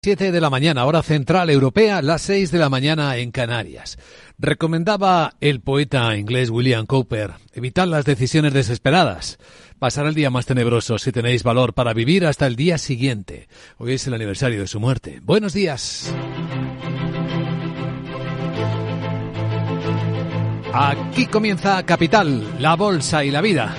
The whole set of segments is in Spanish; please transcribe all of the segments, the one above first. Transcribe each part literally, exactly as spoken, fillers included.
siete de la mañana, hora central europea, las seis de la mañana en Canarias. Recomendaba el poeta inglés William Cowper evitar las decisiones desesperadas. Pasar el día más tenebroso si tenéis valor para vivir hasta el día siguiente. Hoy es el aniversario de su muerte. Buenos días. Aquí comienza Capital, la bolsa y la vida.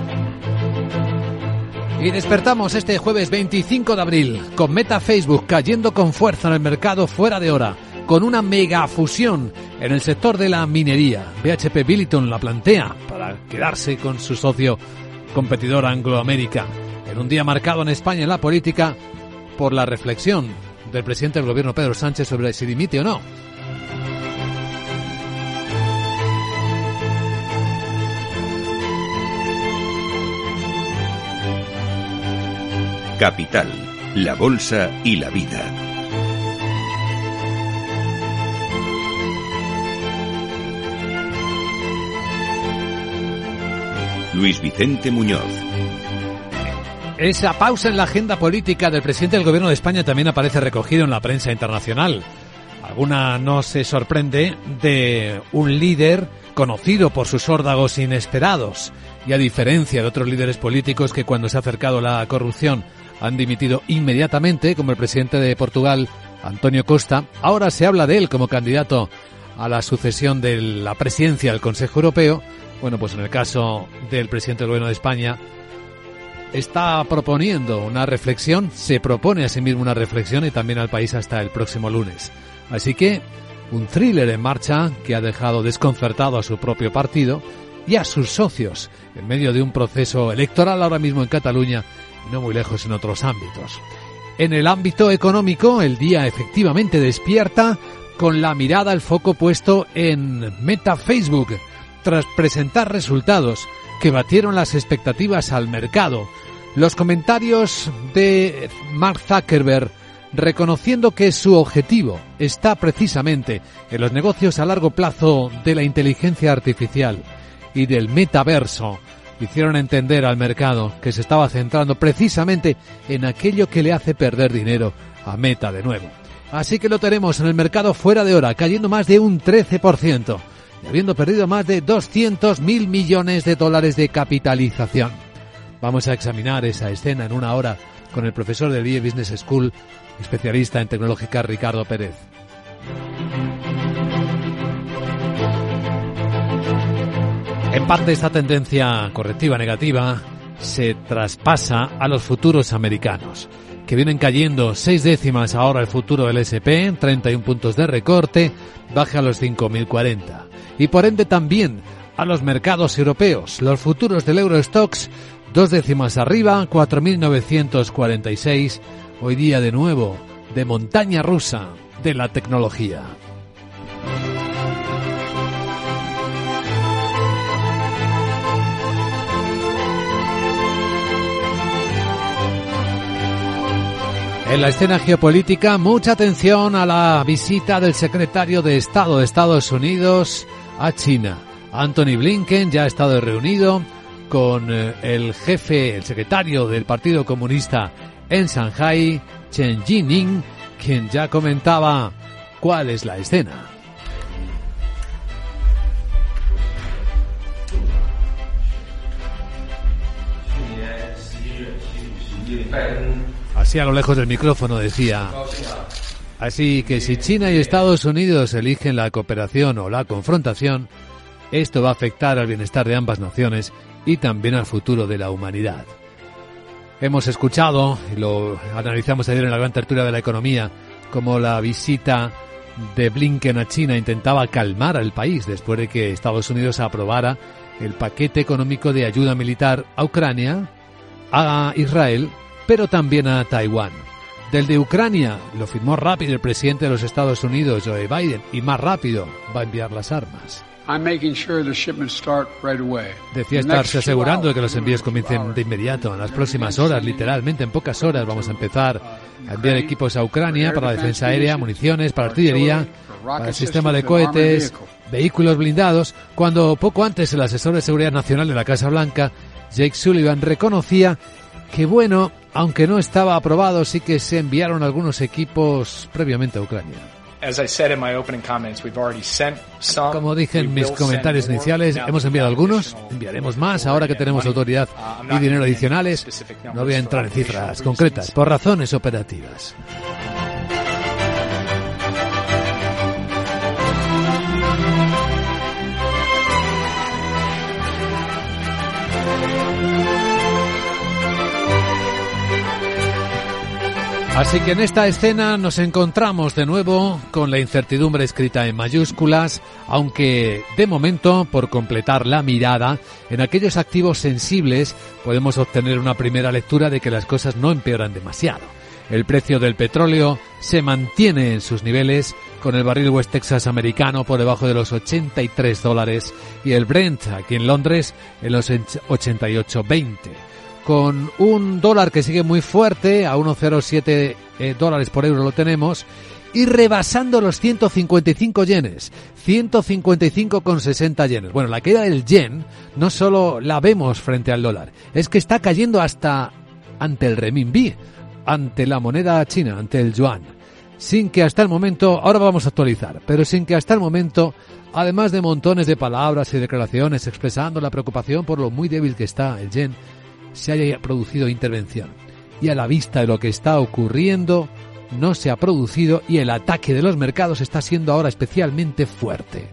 Y despertamos este jueves veinticinco de abril con Meta Facebook cayendo con fuerza en el mercado fuera de hora, con una mega fusión en el sector de la minería. B H P Billiton la plantea para quedarse con su socio competidor Anglo American, en un día marcado en España en la política por la reflexión del presidente del gobierno Pedro Sánchez sobre si dimite o no. Capital, la bolsa y la vida. Luis Vicente Muñoz. Esa pausa en la agenda política del presidente del gobierno de España también aparece recogido en la prensa internacional. Alguna no se sorprende de un líder conocido por sus órdagos inesperados y a diferencia de otros líderes políticos que cuando se ha acercado la corrupción han dimitido inmediatamente, como el presidente de Portugal, António Costa. Ahora se habla de él como candidato a la sucesión de la presidencia del Consejo Europeo. Bueno, pues en el caso del presidente del Gobierno de España, está proponiendo una reflexión, se propone a sí mismo una reflexión y también al país hasta el próximo lunes. Así que, un thriller en marcha que ha dejado desconcertado a su propio partido y a sus socios en medio de un proceso electoral ahora mismo en Cataluña, no muy lejos en otros ámbitos. En el ámbito económico, el día efectivamente despierta con la mirada, el foco puesto en Meta Facebook, tras presentar resultados que batieron las expectativas al mercado. Los comentarios de Mark Zuckerberg reconociendo que su objetivo está precisamente en los negocios a largo plazo de la inteligencia artificial y del metaverso, hicieron entender al mercado que se estaba centrando precisamente en aquello que le hace perder dinero a Meta de nuevo. Así que lo tenemos en el mercado fuera de hora, cayendo más de un trece por ciento y habiendo perdido más de doscientos mil millones de dólares de capitalización. Vamos a examinar esa escena en una hora con el profesor del I E Business School, especialista en tecnológica, Ricardo Pérez. En parte esta tendencia correctiva negativa se traspasa a los futuros americanos, que vienen cayendo seis décimas ahora el futuro del ese pe, treinta y un puntos de recorte, baja a los cinco mil cuarenta. Y por ende también a los mercados europeos, los futuros del Eurostoxx, dos décimas arriba, cuatro mil novecientos cuarenta y seis, hoy día de nuevo de montaña rusa de la tecnología. En la escena geopolítica, mucha atención a la visita del secretario de Estado de Estados Unidos a China. Anthony Blinken ya ha estado reunido con el jefe, el secretario del Partido Comunista en Shanghái, Chen Jining, quien ya comentaba cuál es la escena. Así a lo lejos del micrófono decía: así que si China y Estados Unidos eligen la cooperación o la confrontación, esto va a afectar al bienestar de ambas naciones y también al futuro de la humanidad. Hemos escuchado, y lo analizamos ayer en la gran tertulia de la economía, como la visita de Blinken a China intentaba calmar al país después de que Estados Unidos aprobara el paquete económico de ayuda militar a Ucrania, a Israel, pero también a Taiwán. Del de Ucrania lo firmó rápido el presidente de los Estados Unidos, Joe Biden, y más rápido va a enviar las armas. Decía estarse asegurando de que los envíos comiencen de inmediato, en las próximas horas, literalmente en pocas horas. Vamos a empezar a enviar equipos a Ucrania para la defensa aérea, municiones, para artillería, para el sistema de cohetes, vehículos blindados, cuando poco antes el asesor de seguridad nacional de la Casa Blanca, Jake Sullivan, reconocía que, bueno, aunque no estaba aprobado, sí que se enviaron algunos equipos previamente a Ucrania. Como dije en mis comentarios iniciales, hemos enviado algunos, enviaremos más ahora que tenemos autoridad y dinero adicionales. No voy a entrar en cifras concretas, por razones operativas. Así que en esta escena nos encontramos de nuevo con la incertidumbre escrita en mayúsculas, aunque de momento, por completar la mirada, en aquellos activos sensibles podemos obtener una primera lectura de que las cosas no empeoran demasiado. El precio del petróleo se mantiene en sus niveles, con el barril West Texas americano por debajo de los ochenta y tres dólares y el Brent aquí en Londres en los ochenta y ocho veinte. Con un dólar que sigue muy fuerte, a uno coma cero siete eh, dólares por euro lo tenemos, y rebasando los ciento cincuenta y cinco yenes, ciento cincuenta y cinco coma sesenta yenes. Bueno, la caída del yen no solo la vemos frente al dólar, es que está cayendo hasta ante el renminbi, ante la moneda china, ante el yuan, sin que hasta el momento, ahora vamos a actualizar, pero sin que hasta el momento, además de montones de palabras y declaraciones expresando la preocupación por lo muy débil que está el yen, se haya producido intervención. Y a la vista de lo que está ocurriendo, no se ha producido y el ataque de los mercados está siendo ahora especialmente fuerte.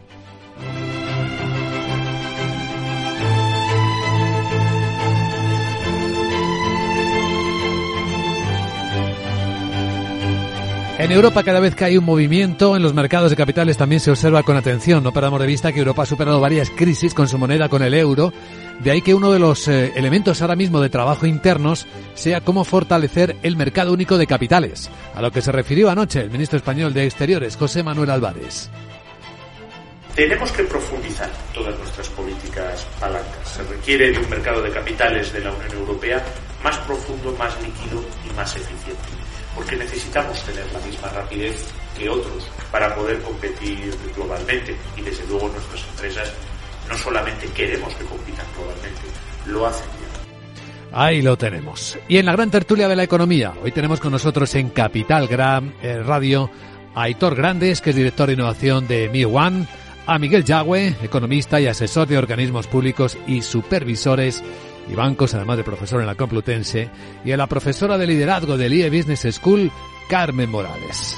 En Europa, cada vez que hay un movimiento en los mercados de capitales también se observa con atención. No perdamos de vista que Europa ha superado varias crisis con su moneda, con el euro. De ahí que uno de los eh, elementos ahora mismo de trabajo internos sea cómo fortalecer el mercado único de capitales, a lo que se refirió anoche el ministro español de Exteriores, José Manuel Álvarez. Tenemos que profundizar todas nuestras políticas palancas. Se requiere de un mercado de capitales de la Unión Europea más profundo, más líquido y más eficiente, porque necesitamos tener la misma rapidez que otros para poder competir globalmente, y desde luego nuestras empresas no solamente queremos que compitan globalmente, lo hacen ya. Ahí lo tenemos. Y en la gran tertulia de la economía, hoy tenemos con nosotros en Capital Gram eh, Radio a Aitor Grandes, que es director de innovación de M I One, a Miguel Yagüe, economista y asesor de organismos públicos y supervisores y bancos, además de profesor en la Complutense, y a la profesora de liderazgo del I E Business School, Carmen Morales.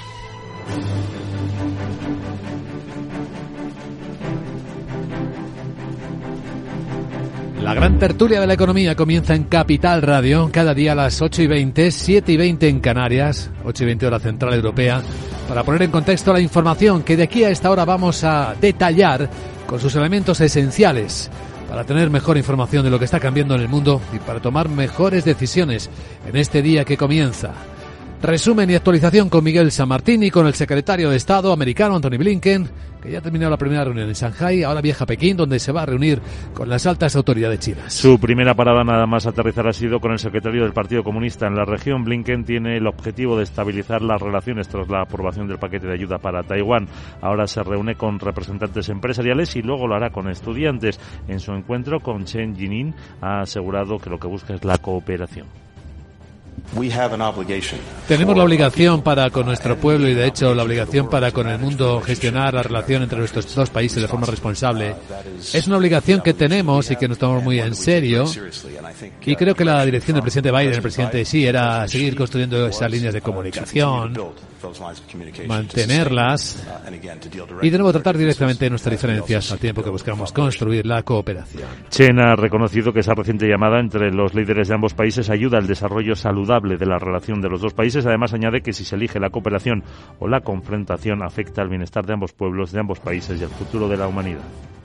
La gran tertulia de la economía comienza en Capital Radio, cada día a las ocho y veinte, siete y veinte en Canarias, ocho y veinte hora central europea, para poner en contexto la información que de aquí a esta hora vamos a detallar con sus elementos esenciales, para tener mejor información de lo que está cambiando en el mundo y para tomar mejores decisiones en este día que comienza. Resumen y actualización con Miguel San Martín y con el secretario de Estado americano Antony Blinken, que ya ha terminado la primera reunión en Shanghái, ahora viaja a Pekín, donde se va a reunir con las altas autoridades chinas. Su primera parada nada más aterrizar ha sido con el secretario del Partido Comunista en la región. Blinken tiene el objetivo de estabilizar las relaciones tras la aprobación del paquete de ayuda para Taiwán. Ahora se reúne con representantes empresariales y luego lo hará con estudiantes. En su encuentro con Chen Jining ha asegurado que lo que busca es la cooperación. Tenemos la obligación para con nuestro pueblo y de hecho la obligación para con el mundo gestionar la relación entre nuestros dos países de forma responsable. Es una obligación que tenemos y que nos tomamos muy en serio, y creo que la dirección del presidente Biden, el presidente Xi, era seguir construyendo esas líneas de comunicación, mantenerlas y de nuevo tratar directamente nuestras diferencias al tiempo que buscamos construir la cooperación. Chen ha reconocido que esa reciente llamada entre los líderes de ambos países ayuda al desarrollo saludable de la relación de los dos países. Además añade que si se elige la cooperación o la confrontación afecta al bienestar de ambos pueblos, de ambos países y al futuro de la humanidad.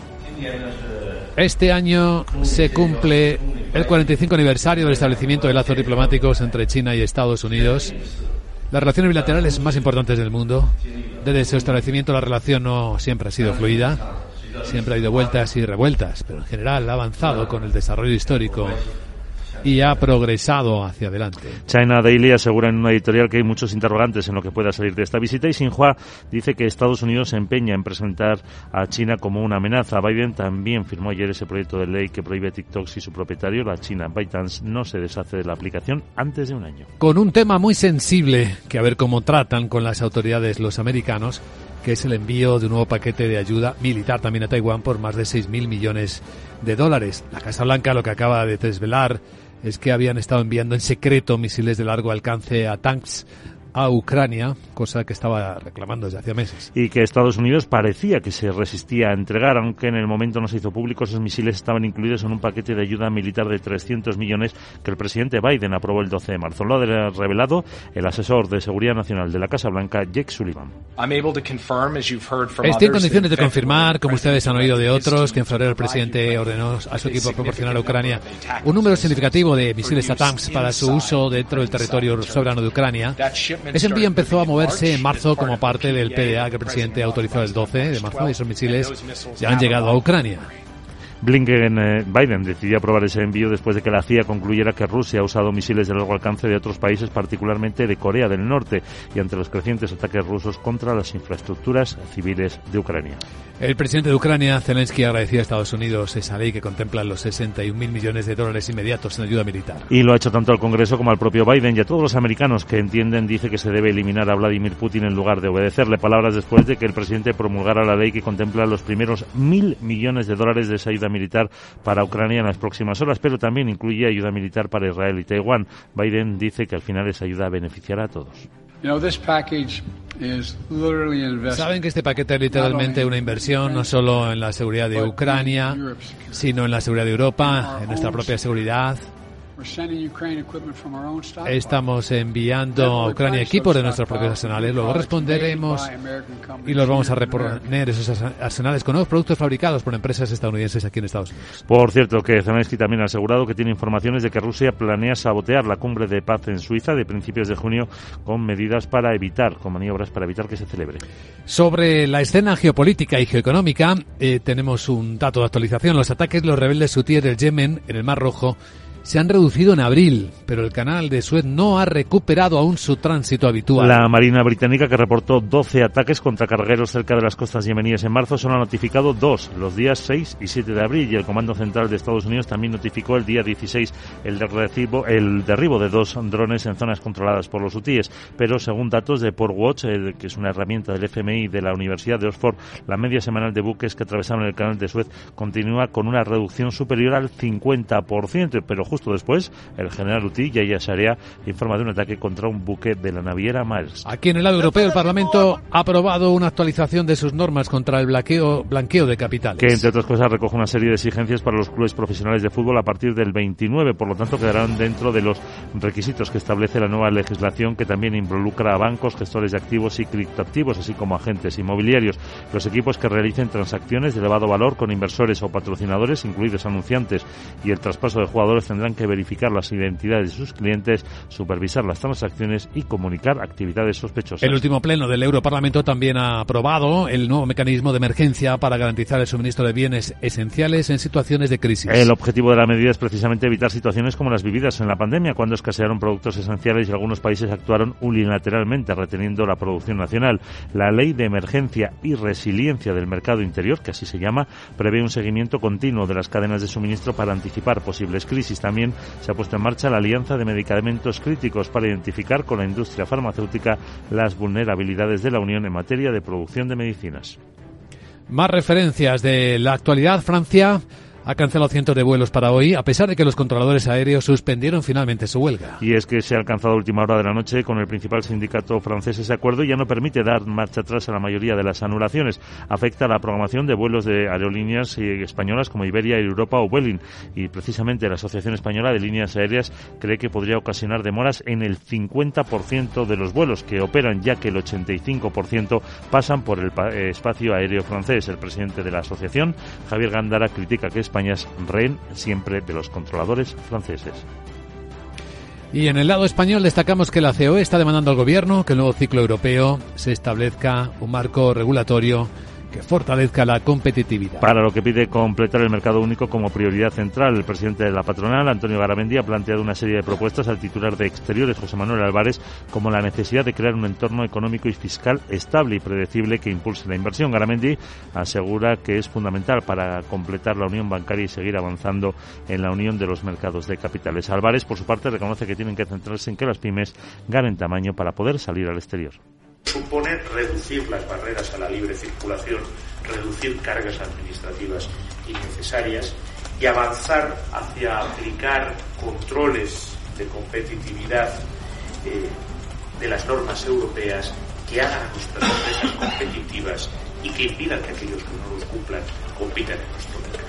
Este año se cumple el cuarenta y cinco aniversario del establecimiento de lazos diplomáticos entre China y Estados Unidos. Las relaciones bilaterales más importantes del mundo. Desde su establecimiento la relación no siempre ha sido fluida, siempre ha habido vueltas y revueltas, pero en general ha avanzado con el desarrollo histórico y ha progresado hacia adelante. China Daily asegura en una editorial que hay muchos interrogantes en lo que pueda salir de esta visita y Xinhua dice que Estados Unidos se empeña en presentar a China como una amenaza. Biden también firmó ayer ese proyecto de ley que prohíbe TikTok si su propietario, la China ByteDance, no se deshace de la aplicación antes de un año. Con un tema muy sensible que a ver cómo tratan con las autoridades los americanos, que es el envío de un nuevo paquete de ayuda militar también a Taiwán por más de seis mil millones de dólares. La Casa Blanca lo que acaba de desvelar es que habían estado enviando en secreto misiles de largo alcance a tanks a Ucrania, cosa que estaba reclamando desde hacía meses. Y que Estados Unidos parecía que se resistía a entregar, aunque en el momento no se hizo público. Esos misiles estaban incluidos en un paquete de ayuda militar de trescientos millones que el presidente Biden aprobó el doce de marzo. Lo ha revelado el asesor de Seguridad Nacional de la Casa Blanca, Jake Sullivan. Estoy en condiciones de confirmar, como ustedes han oído de otros, que en febrero el presidente ordenó a su equipo proporcionar a Ucrania un número significativo de misiles ATACMS para su uso dentro del territorio soberano de Ucrania. Ese envío empezó a moverse en marzo como parte del P D A que el presidente autorizó el doce de marzo y esos misiles ya han llegado a Ucrania. Blinken, eh, Biden decidió aprobar ese envío después de que la C I A concluyera que Rusia ha usado misiles de largo alcance de otros países, particularmente de Corea del Norte, y ante los crecientes ataques rusos contra las infraestructuras civiles de Ucrania. El presidente de Ucrania, Zelensky, agradeció a Estados Unidos esa ley que contempla los sesenta y un mil millones de dólares inmediatos en ayuda militar. Y lo ha hecho tanto al Congreso como al propio Biden y a todos los americanos que entienden, dice que se debe eliminar a Vladimir Putin en lugar de obedecerle. Palabras después de que el presidente promulgara la ley que contempla los primeros mil millones de dólares de esa ayuda militar para Ucrania en las próximas horas, pero también incluye ayuda militar para Israel y Taiwán. Biden dice que al final esa ayuda beneficiará a todos. Saben que este paquete es literalmente una inversión no solo en la seguridad de Ucrania, sino en la seguridad de Europa, en nuestra propia seguridad. Estamos enviando a Ucrania equipos de nuestros propios arsenales. Luego responderemos y los vamos a reponer esos arsenales con nuevos productos fabricados por empresas estadounidenses aquí en Estados Unidos. Por cierto, que Zelensky también ha asegurado que tiene informaciones de que Rusia planea sabotear la cumbre de paz en Suiza de principios de junio con medidas para evitar, con maniobras para evitar que se celebre. Sobre la escena geopolítica y geoeconómica, eh, tenemos un dato de actualización. Los ataques de los rebeldes hutíes del Yemen en el Mar Rojo se han reducido en abril, pero el canal de Suez no ha recuperado aún su tránsito habitual. La Marina británica, que reportó doce ataques contra cargueros cerca de las costas yemeníes en marzo, solo ha notificado dos, los días seis y siete de abril, y el Comando Central de Estados Unidos también notificó el día dieciséis el, derribo, el derribo de dos drones en zonas controladas por los hutíes. Pero según datos de Portwatch, eh, que es una herramienta del F M I de la Universidad de Oxford, la media semanal de buques que atravesaron el canal de Suez continúa con una reducción superior al cincuenta por ciento, pero justo después, el general hutí Yahya Sharia informa de un ataque contra un buque de la naviera Maersk. Aquí en el lado europeo, el Parlamento ha aprobado una actualización de sus normas contra el blanqueo, blanqueo de capitales. Que, entre otras cosas, recoge una serie de exigencias para los clubes profesionales de fútbol a partir del veintinueve. Por lo tanto, quedarán dentro de los requisitos que establece la nueva legislación, que también involucra a bancos, gestores de activos y criptoactivos, así como agentes inmobiliarios. Los equipos que realicen transacciones de elevado valor con inversores o patrocinadores, incluidos anunciantes, y el traspaso de jugadores tendrán que verificar las identidades de sus clientes, supervisar las transacciones y comunicar actividades sospechosas. El último pleno del Europarlamento también ha aprobado el nuevo mecanismo de emergencia para garantizar el suministro de bienes esenciales en situaciones de crisis. El objetivo de la medida es precisamente evitar situaciones como las vividas en la pandemia, cuando escasearon productos esenciales y algunos países actuaron unilateralmente reteniendo la producción nacional. La Ley de Emergencia y Resiliencia del Mercado Interior, que así se llama, prevé un seguimiento continuo de las cadenas de suministro para anticipar posibles crisis. También se ha puesto en marcha la Alianza de Medicamentos Críticos para identificar con la industria farmacéutica las vulnerabilidades de la Unión en materia de producción de medicinas. Más referencias de la actualidad. Francia ha cancelado cientos de vuelos para hoy, a pesar de que los controladores aéreos suspendieron finalmente su huelga. Y es que se ha alcanzado a última hora de la noche con el principal sindicato francés ese acuerdo y ya no permite dar marcha atrás a la mayoría de las anulaciones. Afecta a la programación de vuelos de aerolíneas españolas como Iberia, Europa o Vueling. Y precisamente la Asociación Española de Líneas Aéreas cree que podría ocasionar demoras en el cincuenta por ciento de los vuelos que operan, ya que el ochenta y cinco por ciento pasan por el espacio aéreo francés. El presidente de la asociación, Javier Gándara, critica que España es rehén siempre de los controladores franceses. Y en el lado español destacamos que la C O E está demandando al Gobierno que el nuevo ciclo europeo se establezca un marco regulatorio que fortalezca la competitividad. Para lo que pide completar el mercado único como prioridad central, el presidente de la patronal, Antonio Garamendi, ha planteado una serie de propuestas al titular de Exteriores, José Manuel Álvarez, como la necesidad de crear un entorno económico y fiscal estable y predecible que impulse la inversión. Garamendi asegura que es fundamental para completar la unión bancaria y seguir avanzando en la unión de los mercados de capitales. Álvarez, por su parte, reconoce que tienen que centrarse en que las pymes ganen tamaño para poder salir al exterior. Supone reducir las barreras a la libre circulación, reducir cargas administrativas innecesarias y avanzar hacia aplicar controles de competitividad eh, de las normas europeas que hagan a nuestras empresas competitivas y que impidan que aquellos que no los cumplan compitan en nuestro mercado.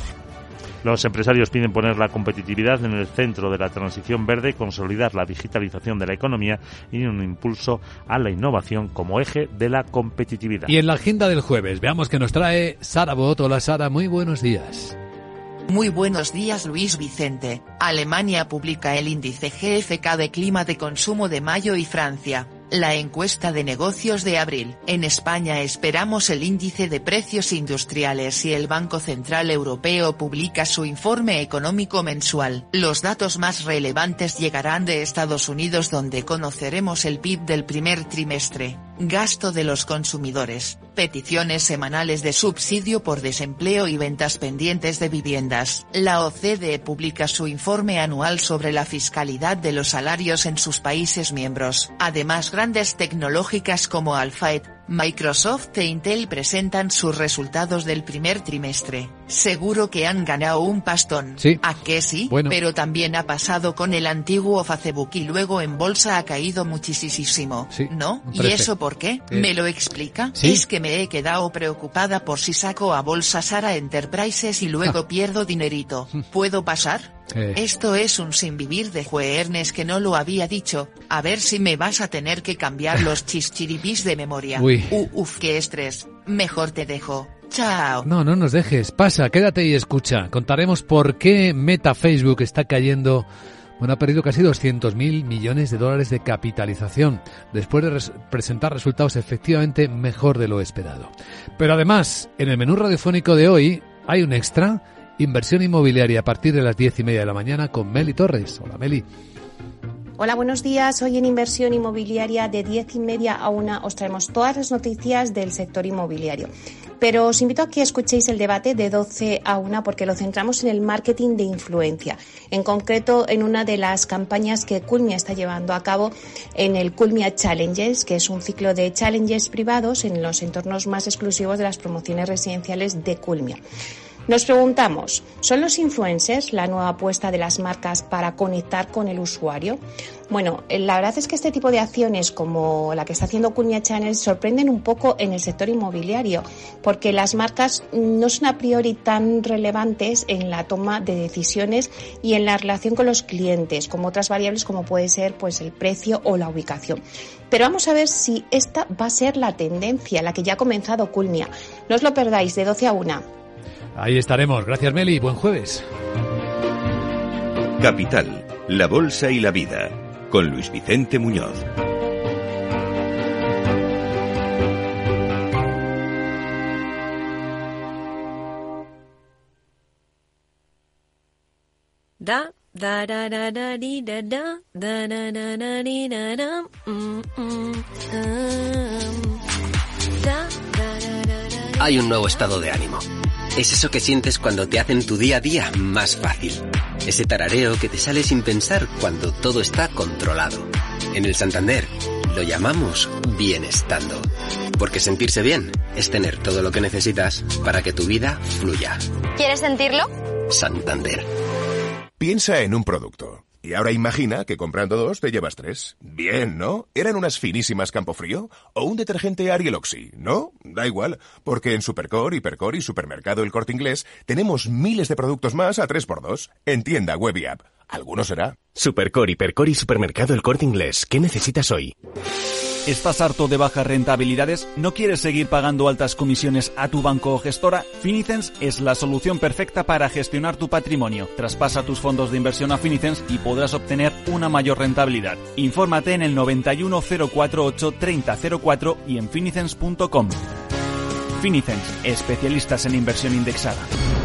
Los empresarios piden poner la competitividad en el centro de la transición verde, consolidar la digitalización de la economía y un impulso a la innovación como eje de la competitividad. Y en la agenda del jueves, veamos que nos trae Sara Bot. Hola Sara, muy buenos días. Muy buenos días, Luis Vicente. Alemania publica el índice G F K de clima de consumo de mayo y Francia la encuesta de negocios de abril. En España esperamos el índice de precios industriales y el Banco Central Europeo publica su informe económico mensual. Los datos más relevantes llegarán de Estados Unidos, donde conoceremos el P I B del primer trimestre, gasto de los consumidores, peticiones semanales de subsidio por desempleo y ventas pendientes de viviendas. La O C D E publica su informe anual sobre la fiscalidad de los salarios en sus países miembros. Además, grandes tecnológicas como Alphabet, Microsoft e Intel presentan sus resultados del primer trimestre. Seguro que han ganado un pastón. Sí. ¿A qué sí? Bueno. Pero también ha pasado con el antiguo Facebook y luego en bolsa ha caído muchísimo. Sí, ¿No? ¿Y parece. eso por qué? Eh. ¿Me lo explica? Sí. Es que me he quedado preocupada por si saco a bolsa Sara Enterprises y luego Ah. pierdo dinerito. ¿Puedo pasar? Eh. Esto es un sinvivir de jueves que no lo había dicho. A ver si me vas a tener que cambiar los chischiribis de memoria. Uy. Uh, uf, qué estrés. Mejor te dejo. Chao. No, no nos dejes. Pasa, quédate y escucha. Contaremos por qué Meta Facebook está cayendo. Bueno, ha perdido casi doscientos mil millones de dólares de capitalización, después de res- presentar resultados efectivamente mejor de lo esperado. Pero además, en el menú radiofónico de hoy hay un extra: inversión inmobiliaria a partir de las diez y media de la mañana con Meli Torres. Hola, Meli. Hola, buenos días. Hoy en Inversión Inmobiliaria de diez y media a una os traemos todas las noticias del sector inmobiliario. Pero os invito a que escuchéis el debate de doce a una porque lo centramos en el marketing de influencia. En concreto, en una de las campañas que Culmia está llevando a cabo en el Culmia Challenges, que es un ciclo de challenges privados en los entornos más exclusivos de las promociones residenciales de Culmia. Nos preguntamos, ¿son los influencers la nueva apuesta de las marcas para conectar con el usuario? Bueno, la verdad es que este tipo de acciones como la que está haciendo Culmia Channel sorprenden un poco en el sector inmobiliario, porque las marcas no son a priori tan relevantes en la toma de decisiones y en la relación con los clientes, como otras variables como puede ser pues el precio o la ubicación. Pero vamos a ver si esta va a ser la tendencia, la que ya ha comenzado Culmia. No os lo perdáis, de doce a una. Ahí estaremos. Gracias, Meli. Buen jueves. Capital, la bolsa y la vida, con Luis Vicente Muñoz. Da da da da da di da da da da da da di da da mm, mm, um, da da da da da. Hay un nuevo estado de ánimo. Es eso que sientes cuando te hacen tu día a día más fácil. Ese tarareo que te sale sin pensar cuando todo está controlado. En el Santander lo llamamos bienestando. Porque sentirse bien es tener todo lo que necesitas para que tu vida fluya. ¿Quieres sentirlo? Santander. Piensa en un producto. Y ahora imagina que comprando dos te llevas tres. Bien, ¿no? ¿Eran unas finísimas Campofrío? ¿O un detergente Ariel Oxy? ¿No? Da igual, porque en Supercore, Hipercore y Supermercado El Corte Inglés tenemos miles de productos más a tres por dos. En tienda, web y app. ¿Alguno será? Supercore, Hipercore y Supermercado El Corte Inglés. ¿Qué necesitas hoy? ¿Estás harto de bajas rentabilidades? ¿No quieres seguir pagando altas comisiones a tu banco o gestora? Finicens es la solución perfecta para gestionar tu patrimonio. Traspasa tus fondos de inversión a Finicens y podrás obtener una mayor rentabilidad. Infórmate en el noventa y uno cero cuarenta y ocho treinta cero cuatro y en finicens punto com. Finicens, especialistas en inversión indexada.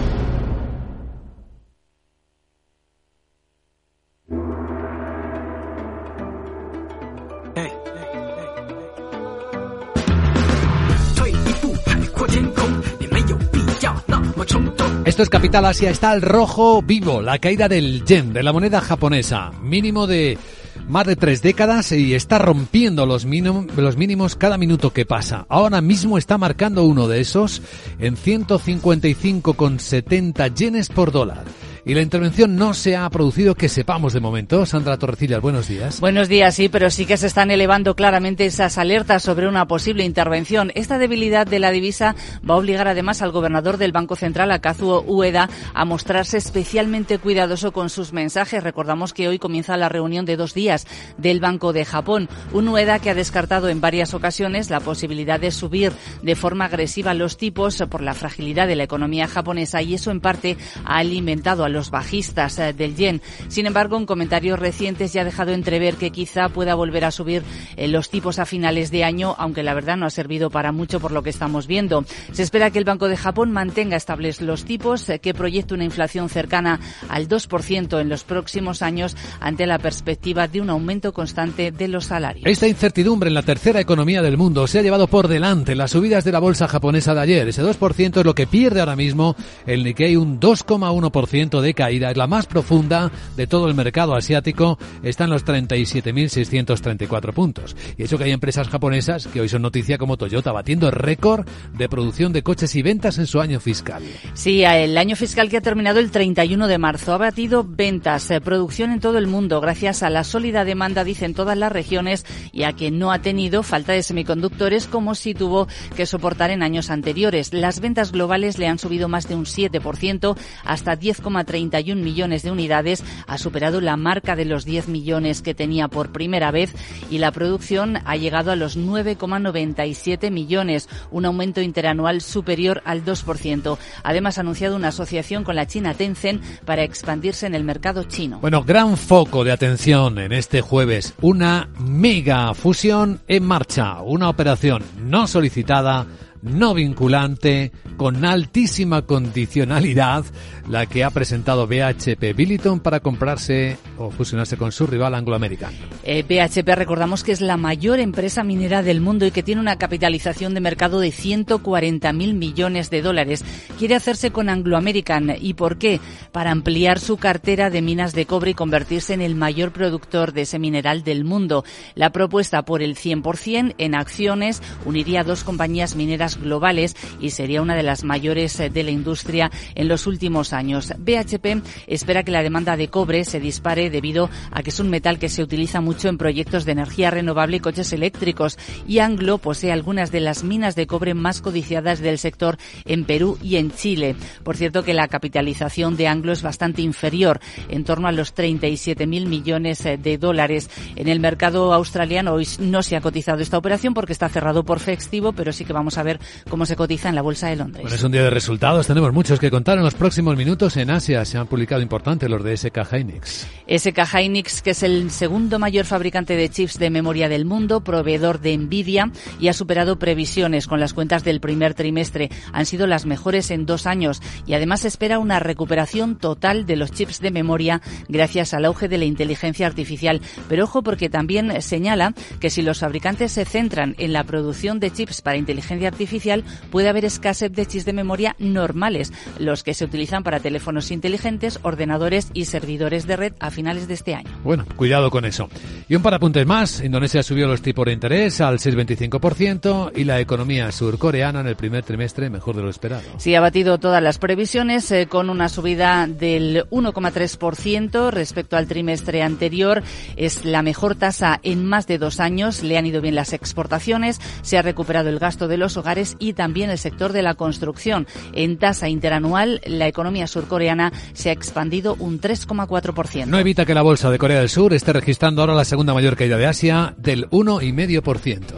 Esto es Capital Asia, está el rojo vivo, la caída del yen, de la moneda japonesa, mínimo de más de tres décadas y está rompiendo los, mínimo, los mínimos cada minuto que pasa. Ahora mismo está marcando uno de esos en ciento cincuenta y cinco con setenta yenes por dólar. Y la intervención no se ha producido que sepamos de momento. Sandra Torrecillas, buenos días. Buenos días, sí, pero sí que se están elevando claramente esas alertas sobre una posible intervención. Esta debilidad de la divisa va a obligar además al gobernador del Banco Central, a Kazuo Ueda, a mostrarse especialmente cuidadoso con sus mensajes. Recordamos que hoy comienza la reunión de dos días del Banco de Japón. Un Ueda que ha descartado en varias ocasiones la posibilidad de subir de forma agresiva los tipos por la fragilidad de la economía japonesa, y eso en parte ha alimentado a los los bajistas del yen. Sin embargo, en comentarios recientes ya ha dejado entrever que quizá pueda volver a subir los tipos a finales de año, aunque la verdad no ha servido para mucho por lo que estamos viendo. Se espera que el Banco de Japón mantenga estables los tipos, que proyecte una inflación cercana al dos por ciento en los próximos años ante la perspectiva de un aumento constante de los salarios. Esta incertidumbre en la tercera economía del mundo se ha llevado por delante las subidas de la bolsa japonesa de ayer. Ese dos por ciento es lo que pierde ahora mismo el Nikkei, un dos coma uno por ciento de caída, es la más profunda de todo el mercado asiático, está en los treinta y siete mil seiscientos treinta y cuatro puntos. Y eso que hay empresas japonesas que hoy son noticia, como Toyota, batiendo récord de producción de coches y ventas en su año fiscal. Sí, el año fiscal que ha terminado el treinta y uno de marzo ha batido ventas, eh, producción en todo el mundo, gracias a la sólida demanda, dicen todas las regiones, y a que no ha tenido falta de semiconductores como si tuvo que soportar en años anteriores. Las ventas globales le han subido más de un siete por ciento hasta diez coma treinta y uno millones de unidades, ha superado la marca de los diez millones que tenía por primera vez, y la producción ha llegado a los nueve coma noventa y siete millones, un aumento interanual superior al dos por ciento. Además, ha anunciado una asociación con la China Tencent para expandirse en el mercado chino. Bueno, gran foco de atención en este jueves, una mega fusión en marcha, una operación no solicitada, no vinculante, con altísima condicionalidad, la que ha presentado B H P Billiton para comprarse o fusionarse con su rival Anglo American. Eh, B H P, recordamos que es la mayor empresa minera del mundo y que tiene una capitalización de mercado de ciento cuarenta mil millones de dólares. Quiere hacerse con Anglo American. ¿Y por qué? Para ampliar su cartera de minas de cobre y convertirse en el mayor productor de ese mineral del mundo. La propuesta por el cien por ciento en acciones uniría a dos compañías mineras globales y sería una de las mayores de la industria en los últimos años. B H P espera que la demanda de cobre se dispare debido a que es un metal que se utiliza mucho en proyectos de energía renovable y coches eléctricos, y Anglo posee algunas de las minas de cobre más codiciadas del sector en Perú y en Chile. Por cierto, que la capitalización de Anglo es bastante inferior, en torno a los treinta y siete mil millones de dólares. En el mercado australiano hoy no se ha cotizado esta operación porque está cerrado por festivo, pero sí que vamos a ver cómo se cotiza en la Bolsa de Londres. Bueno, es un día de resultados, tenemos muchos que contar en los próximos minutos. En Asia se han publicado importantes los de S K Hynix. S K Hynix, que es el segundo mayor fabricante de chips de memoria del mundo, proveedor de Nvidia, y ha superado previsiones con las cuentas del primer trimestre. Han sido las mejores en dos años y además espera una recuperación total de los chips de memoria gracias al auge de la inteligencia artificial. Pero ojo, porque también señala que si los fabricantes se centran en la producción de chips para inteligencia artificial, puede haber escasez de chips de memoria normales, los que se utilizan para teléfonos inteligentes, ordenadores y servidores de red a finales de este año. Bueno, cuidado con eso. Y un par de apuntes más. Indonesia subió los tipos de interés al seis coma veinticinco por ciento y la economía surcoreana en el primer trimestre mejor de lo esperado. Sí, ha batido todas las previsiones eh, con una subida del uno coma tres por ciento respecto al trimestre anterior. Es la mejor tasa en más de dos años. Le han ido bien las exportaciones, se ha recuperado el gasto de los hogares y también el sector de la construcción. En tasa interanual, la economía surcoreana se ha expandido un tres coma cuatro por ciento. No evita que la bolsa de Corea del Sur esté registrando ahora la segunda mayor caída de Asia, del uno coma cinco por ciento.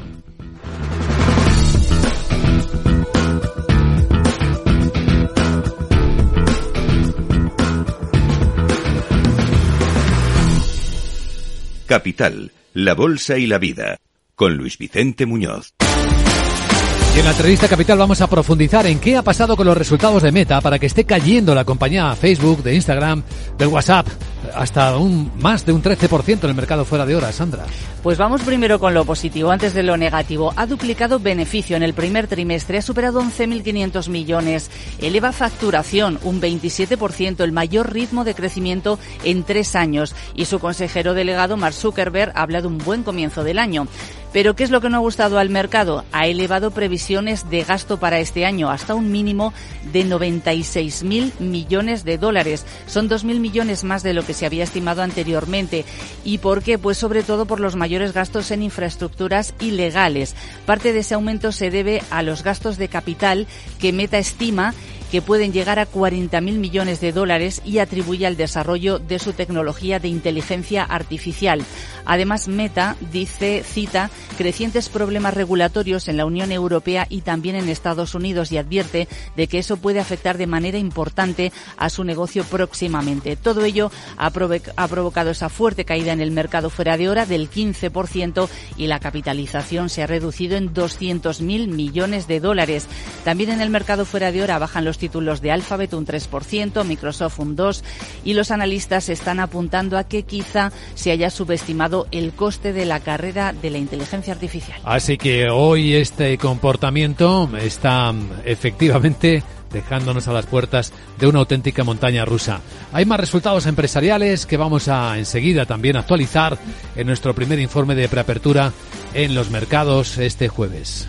Capital, la bolsa y la vida, con Luis Vicente Muñoz. Y en la entrevista Capital vamos a profundizar en qué ha pasado con los resultados de Meta para que esté cayendo la compañía Facebook, de Instagram, del WhatsApp, hasta un más de un trece por ciento en el mercado fuera de hora, Sandra. Pues vamos primero con lo positivo, antes de lo negativo. Ha duplicado beneficio en el primer trimestre, ha superado once mil quinientos millones, eleva facturación un veintisiete por ciento, el mayor ritmo de crecimiento en tres años. Y su consejero delegado, Mark Zuckerberg, habla de un buen comienzo del año. Pero ¿qué es lo que no ha gustado al mercado? Ha elevado previsiones de gasto para este año hasta un mínimo de noventa y seis mil millones de dólares. Son dos mil millones más de lo que se había estimado anteriormente. ¿Y por qué? Pues sobre todo por los mayores gastos en infraestructuras y legales. Parte de ese aumento se debe a los gastos de capital que Meta estima que pueden llegar a cuarenta mil millones de dólares y atribuye al desarrollo de su tecnología de inteligencia artificial. Además, Meta dice, cita, crecientes problemas regulatorios en la Unión Europea y también en Estados Unidos y advierte de que eso puede afectar de manera importante a su negocio próximamente. Todo ello ha, provo- ha provocado esa fuerte caída en el mercado fuera de hora del quince por ciento y la capitalización se ha reducido en doscientos mil millones de dólares. También en el mercado fuera de hora bajan los títulos de Alphabet un tres por ciento, Microsoft un dos por ciento y los analistas están apuntando a que quizá se haya subestimado el coste de la carrera de la inteligencia artificial. Así que hoy este comportamiento está efectivamente dejándonos a las puertas de una auténtica montaña rusa. Hay más resultados empresariales que vamos a enseguida también actualizar en nuestro primer informe de preapertura en los mercados este jueves.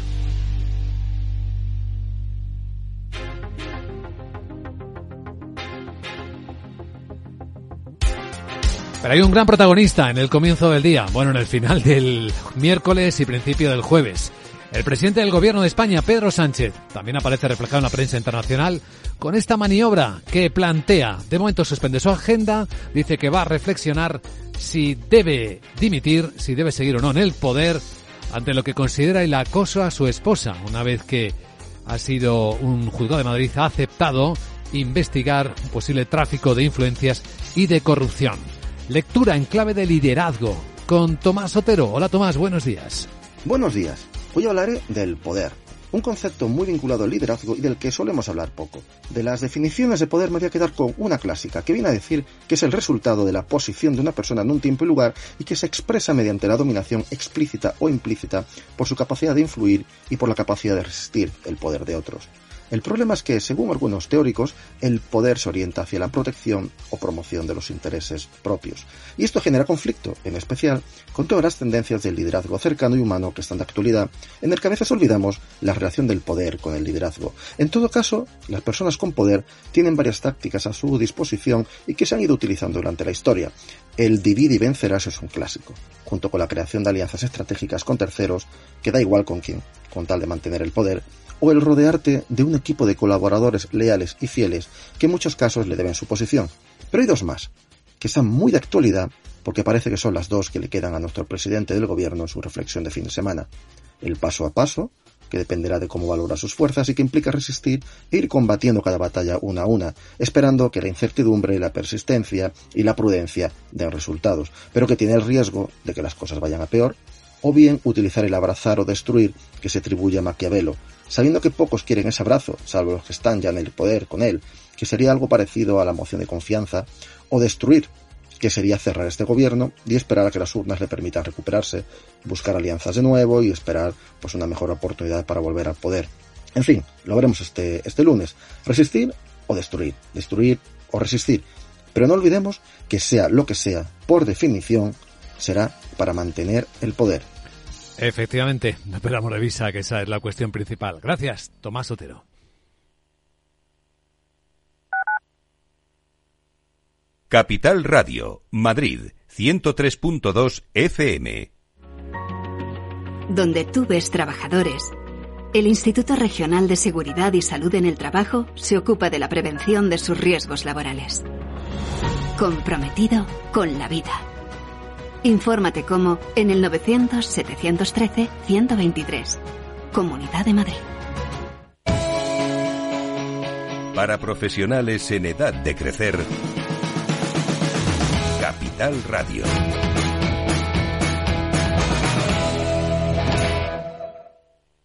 Pero hay un gran protagonista en el comienzo del día, bueno, en el final del miércoles y principio del jueves. El presidente del Gobierno de España, Pedro Sánchez, también aparece reflejado en la prensa internacional con esta maniobra que plantea. De momento suspende su agenda, dice que va a reflexionar si debe dimitir, si debe seguir o no en el poder, ante lo que considera el acoso a su esposa, una vez que ha sido un juzgado de Madrid ha aceptado investigar un posible tráfico de influencias y de corrupción. Lectura en clave de liderazgo con Tomás Otero. Hola Tomás, buenos días. Buenos días. Hoy hablaré del poder, un concepto muy vinculado al liderazgo y del que solemos hablar poco. De las definiciones de poder me voy a quedar con una clásica, que viene a decir que es el resultado de la posición de una persona en un tiempo y lugar y que se expresa mediante la dominación explícita o implícita por su capacidad de influir y por la capacidad de resistir el poder de otros. El problema es que, según algunos teóricos, el poder se orienta hacia la protección o promoción de los intereses propios. Y esto genera conflicto, en especial con todas las tendencias del liderazgo cercano y humano que están de actualidad, en el que a veces olvidamos la relación del poder con el liderazgo. En todo caso, las personas con poder tienen varias tácticas a su disposición y que se han ido utilizando durante la historia. El divide y vencerás es un clásico, junto con la creación de alianzas estratégicas con terceros, que da igual con quién, con tal de mantener el poder, o el rodearte de un equipo de colaboradores leales y fieles que en muchos casos le deben su posición. Pero hay dos más, que están muy de actualidad porque parece que son las dos que le quedan a nuestro presidente del gobierno en su reflexión de fin de semana. El paso a paso, que dependerá de cómo valora sus fuerzas y que implica resistir e ir combatiendo cada batalla una a una, esperando que la incertidumbre, la persistencia y la prudencia den resultados, pero que tiene el riesgo de que las cosas vayan a peor, o bien utilizar el abrazar o destruir que se atribuye a Maquiavelo, sabiendo que pocos quieren ese abrazo, salvo los que están ya en el poder con él, que sería algo parecido a la moción de confianza, o destruir, que sería cerrar este gobierno y esperar a que las urnas le permitan recuperarse, buscar alianzas de nuevo y esperar pues una mejor oportunidad para volver al poder. En fin, lo veremos este, este lunes. Resistir o destruir, destruir o resistir. Pero no olvidemos que sea lo que sea, por definición, será para mantener el poder. Efectivamente, no esperamos revisa, que esa es la cuestión principal. Gracias, Tomás Otero. Capital Radio, Madrid, ciento tres punto dos F M. Donde tú ves trabajadores, el Instituto Regional de Seguridad y Salud en el Trabajo se ocupa de la prevención de sus riesgos laborales. Comprometido con la vida. Infórmate cómo en el novecientos, setecientos trece, ciento veintitrés. Comunidad de Madrid. Para profesionales en edad de crecer, Capital Radio.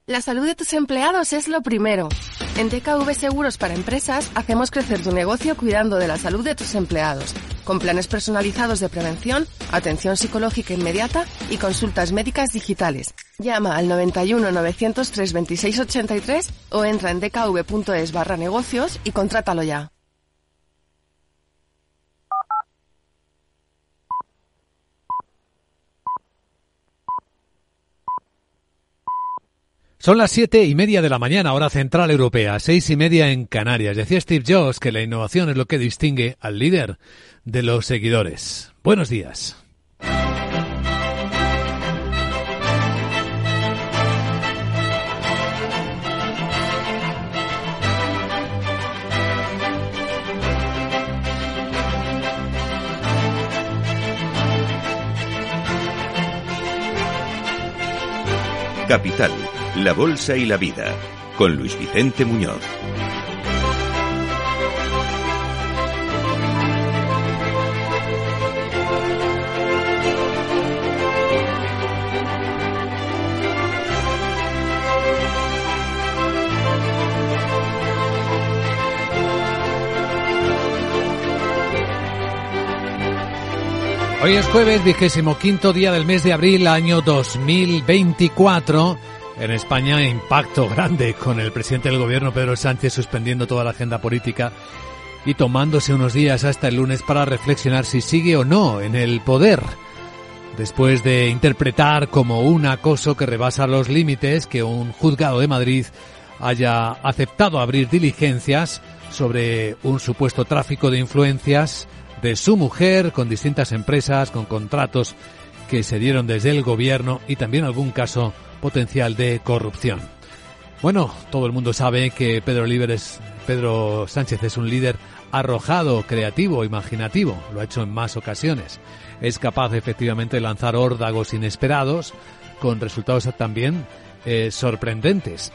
La salud de tus empleados es lo primero. En T K V Seguros para Empresas hacemos crecer tu negocio cuidando de la salud de tus empleados, con planes personalizados de prevención, atención psicológica inmediata y consultas médicas digitales. Llama al noventa y uno, novecientos tres, veintiséis ochenta y tres o entra en dkv.es barra negocios y contrátalo ya. Son las siete y media de la mañana, hora central europea, seis y media en Canarias. Decía Steve Jobs que la innovación es lo que distingue al líder de los seguidores. Buenos días. Capital, la bolsa y la vida, con Luis Vicente Muñoz. Hoy es jueves, vigésimo quinto día del mes de abril, año dos mil veinticuatro. En España, impacto grande con el presidente del gobierno, Pedro Sánchez, suspendiendo toda la agenda política y tomándose unos días hasta el lunes para reflexionar si sigue o no en el poder. Después de interpretar como un acoso que rebasa los límites que un juzgado de Madrid haya aceptado abrir diligencias sobre un supuesto tráfico de influencias de su mujer con distintas empresas, con contratos que se dieron desde el gobierno y también algún caso potencial de corrupción. Bueno, todo el mundo sabe que Pedro, es, Pedro Sánchez es un líder arrojado, creativo, imaginativo. Lo ha hecho en más ocasiones. Es capaz efectivamente de lanzar órdagos inesperados con resultados también eh, sorprendentes.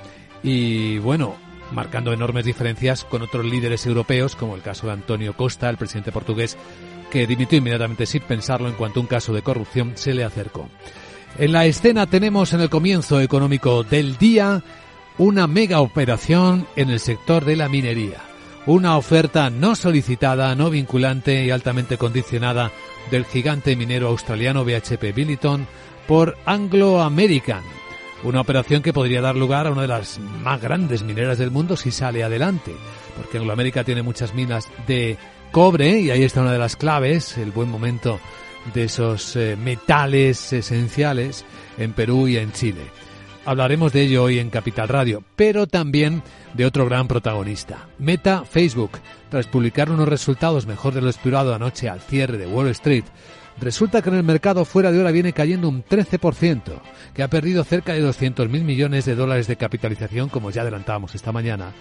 Y bueno, marcando enormes diferencias con otros líderes europeos, como el caso de António Costa, el presidente portugués, que dimitió inmediatamente sin pensarlo en cuanto un caso de corrupción se le acercó. En la escena tenemos en el comienzo económico del día una mega operación en el sector de la minería. Una oferta no solicitada, no vinculante y altamente condicionada del gigante minero australiano B H P Billiton por Anglo American. Una operación que podría dar lugar a una de las más grandes mineras del mundo si sale adelante, porque Anglo American tiene muchas minas de cobre y ahí está una de las claves, el buen momento de esos eh, metales esenciales en Perú y en Chile. Hablaremos de ello hoy en Capital Radio, pero también de otro gran protagonista, Meta, Facebook. Tras publicar unos resultados mejor de lo esperado anoche al cierre de Wall Street, resulta que en el mercado fuera de hora viene cayendo un trece por ciento, que ha perdido cerca de doscientos mil millones de dólares de capitalización, como ya adelantábamos esta mañana,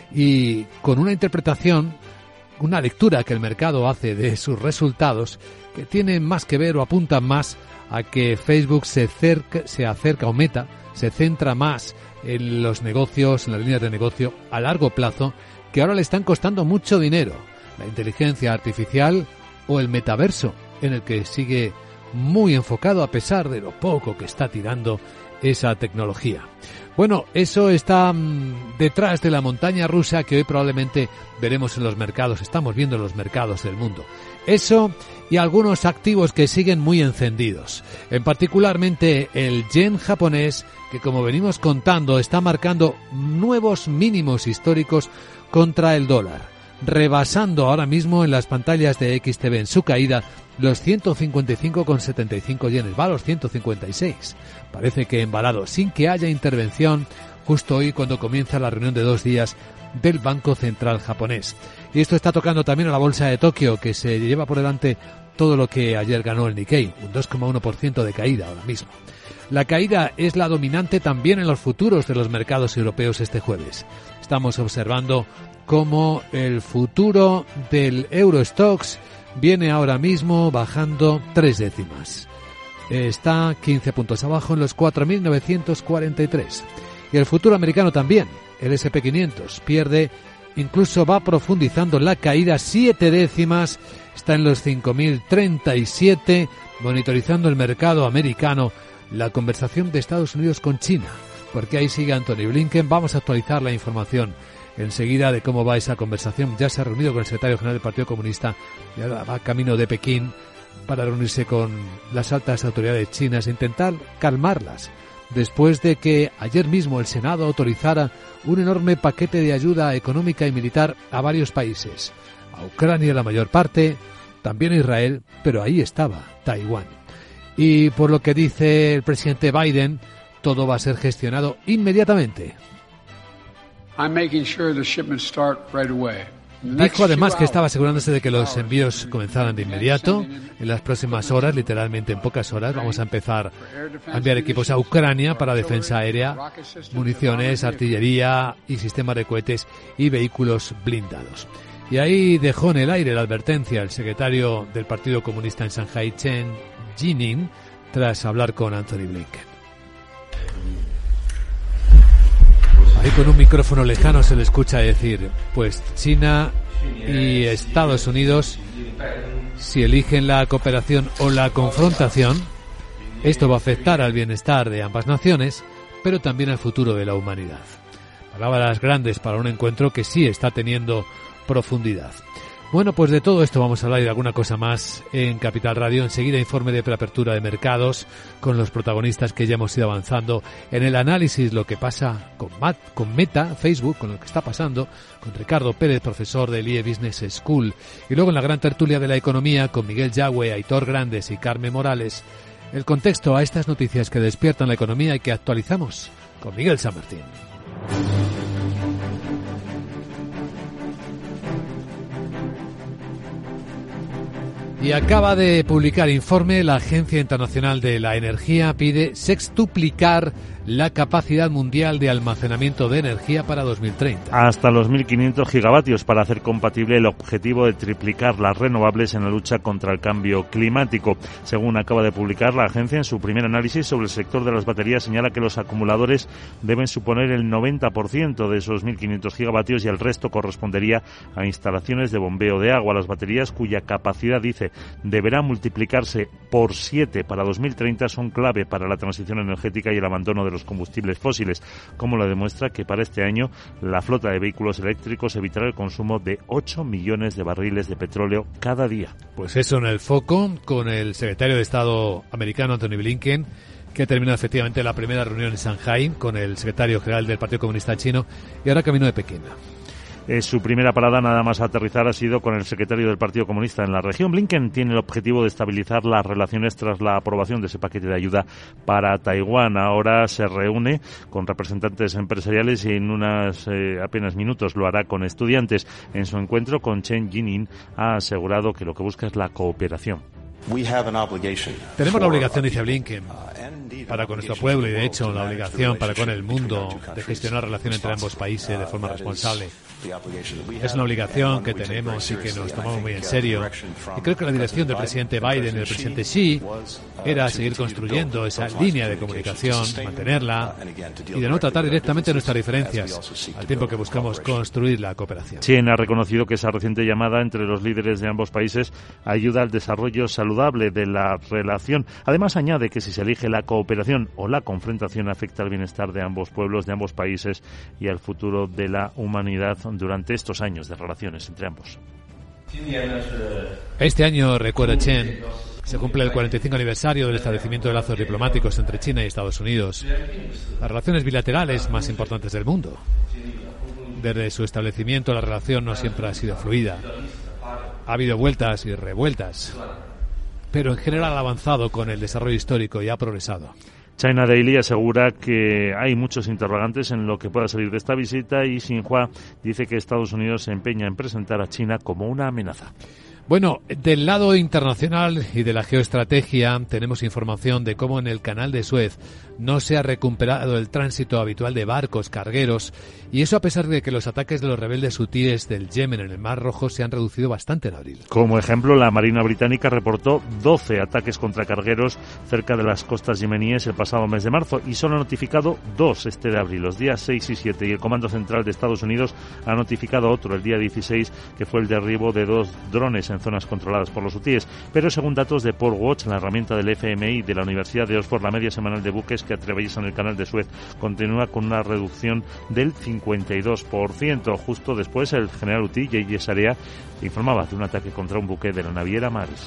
y con una interpretación, una lectura que el mercado hace de sus resultados que tienen más que ver o apuntan más a que Facebook se acerca, se acerca o Meta se centra más en los negocios, en las líneas de negocio a largo plazo, que ahora le están costando mucho dinero. La inteligencia artificial o el metaverso, en el que sigue muy enfocado a pesar de lo poco que está tirando esa tecnología. Bueno, eso está mmm, detrás de la montaña rusa que hoy probablemente veremos en los mercados, estamos viendo en los mercados del mundo. Eso y algunos activos que siguen muy encendidos, en particularmente el yen japonés, que como venimos contando está marcando nuevos mínimos históricos contra el dólar, rebasando ahora mismo en las pantallas de X T V en su caída los ciento cincuenta y cinco con setenta y cinco yenes, va a los ciento cincuenta y seis. Parece que embalado, sin que haya intervención, justo hoy cuando comienza la reunión de dos días del Banco Central japonés. Y esto está tocando también a la bolsa de Tokio, que se lleva por delante todo lo que ayer ganó el Nikkei, un dos coma uno por ciento de caída ahora mismo. La caída es la dominante también en los futuros de los mercados europeos este jueves. Estamos observando cómo el futuro del Eurostoxx viene ahora mismo bajando tres décimas. Está quince puntos abajo en los cuatro mil novecientos cuarenta y tres. Y el futuro americano también, el ese and pe quinientos, pierde, incluso va profundizando la caída siete décimas, está en los cinco mil treinta y siete, monitorizando el mercado americano, la conversación de Estados Unidos con China. porque ahí sigue Anthony Blinken. Vamos a actualizar la información enseguida de cómo va esa conversación. Ya se ha reunido con el secretario general del Partido Comunista y ahora va camino de Pekín para reunirse con las altas autoridades chinas e intentar calmarlas, después de que ayer mismo el Senado autorizara un enorme paquete de ayuda económica y militar a varios países. A Ucrania la mayor parte, también a Israel, pero ahí estaba Taiwán. Y por lo que dice el presidente Biden, todo va a ser gestionado inmediatamente. Dijo además que estaba asegurándose de que los envíos comenzaran de inmediato. En las próximas horas, literalmente en pocas horas, vamos a empezar a enviar equipos a Ucrania para defensa aérea, municiones, artillería y sistemas de cohetes y vehículos blindados. Y ahí dejó en el aire la advertencia el secretario del Partido Comunista en Shanghái, Chen Jining, tras hablar con Anthony Blinken. Ahí con un micrófono lejano se le escucha decir, pues China y Estados Unidos, si eligen la cooperación o la confrontación, esto va a afectar al bienestar de ambas naciones, pero también al futuro de la humanidad. Palabras grandes para un encuentro que sí está teniendo profundidad. Bueno, pues de todo esto vamos a hablar y de alguna cosa más en Capital Radio. Enseguida informe de preapertura de mercados con los protagonistas que ya hemos ido avanzando en el análisis, lo que pasa con, Mat, con Meta, Facebook, con lo que está pasando, con Ricardo Pérez, profesor del I E Business School. Y luego en la gran tertulia de la economía con Miguel Yagüe, Aitor Grandes y Carmen Morales, el contexto a estas noticias que despiertan la economía y que actualizamos con Miguel San Martín. Y acaba de publicar informe, la Agencia Internacional de la Energía pide sextuplicar la capacidad mundial de almacenamiento de energía para dos mil treinta. Hasta los mil quinientos gigavatios para hacer compatible el objetivo de triplicar las renovables en la lucha contra el cambio climático. Según acaba de publicar la agencia en su primer análisis sobre el sector de las baterías, señala que los acumuladores deben suponer el noventa por ciento de esos mil quinientos gigavatios y el resto correspondería a instalaciones de bombeo de agua. Las baterías, cuya capacidad, dice, deberá multiplicarse por siete para dos mil treinta, son clave para la transición energética y el abandono de los combustibles fósiles, como lo demuestra que para este año la flota de vehículos eléctricos evitará el consumo de ocho millones de barriles de petróleo cada día. Pues eso en el foco con el secretario de Estado americano Anthony Blinken, que terminó efectivamente la primera reunión en Shanghái con el secretario general del Partido Comunista Chino y ahora camino de Pekín. Eh, su primera parada nada más aterrizar ha sido con el secretario del Partido Comunista en la región. Blinken tiene el objetivo de estabilizar las relaciones tras la aprobación de ese paquete de ayuda para Taiwán. Ahora se reúne con representantes empresariales y en unos eh, apenas minutos lo hará con estudiantes. En su encuentro con Chen Jining ha asegurado que lo que busca es la cooperación. Tenemos la obligación, dice Blinken, para con nuestro pueblo y de hecho la obligación para con el mundo de gestionar relaciones entre ambos países de forma responsable. Es una obligación que tenemos y que nos tomamos muy en serio. Y creo que la dirección del presidente Biden y del presidente Xi era seguir construyendo esa línea de comunicación, mantenerla y de no tratar directamente nuestras diferencias, al tiempo que buscamos construir la cooperación. China ha reconocido que esa reciente llamada entre los líderes de ambos países ayuda al desarrollo saludable de la relación. Además, añade que si se elige la cooperación o la confrontación afecta al bienestar de ambos pueblos, de ambos países y al futuro de la humanidad durante estos años de relaciones entre ambos. Este año, recuerda Chen, se cumple el cuarenta y cinco aniversario del establecimiento de lazos diplomáticos entre China y Estados Unidos, las relaciones bilaterales más importantes del mundo. Desde su establecimiento la relación no siempre ha sido fluida. Ha habido vueltas y revueltas, pero en general ha avanzado con el desarrollo histórico y ha progresado. China Daily asegura que hay muchos interrogantes en lo que pueda salir de esta visita y Xinhua dice que Estados Unidos se empeña en presentar a China como una amenaza. Bueno, del lado internacional y de la geoestrategia tenemos información de cómo en el canal de Suez no se ha recuperado el tránsito habitual de barcos cargueros y eso a pesar de que los ataques de los rebeldes hutíes del Yemen en el Mar Rojo se han reducido bastante en abril. Como ejemplo, la Marina Británica reportó doce ataques contra cargueros cerca de las costas yemeníes el pasado mes de marzo y solo ha notificado dos este de abril, los días seis y siete, y el Comando Central de Estados Unidos ha notificado otro el día dieciséis, que fue el derribo de dos drones en zonas controladas por los hutíes. Pero según datos de Portwatch, la herramienta del F M I de la Universidad de Oxford, la media semanal de buques que atraviesan el canal de Suez continúa con una reducción del cincuenta y dos por ciento. Justo después, el general hutí Yahya Sarea informaba de un ataque contra un buque de la naviera Maersk.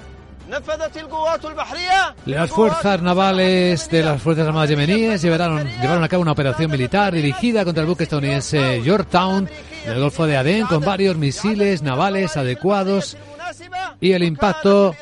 Las fuerzas navales de las Fuerzas Armadas yemeníes llevaron, llevaron a cabo una operación militar dirigida contra el buque estadounidense Yorktown en el Golfo de Adén con varios misiles navales adecuados y el impacto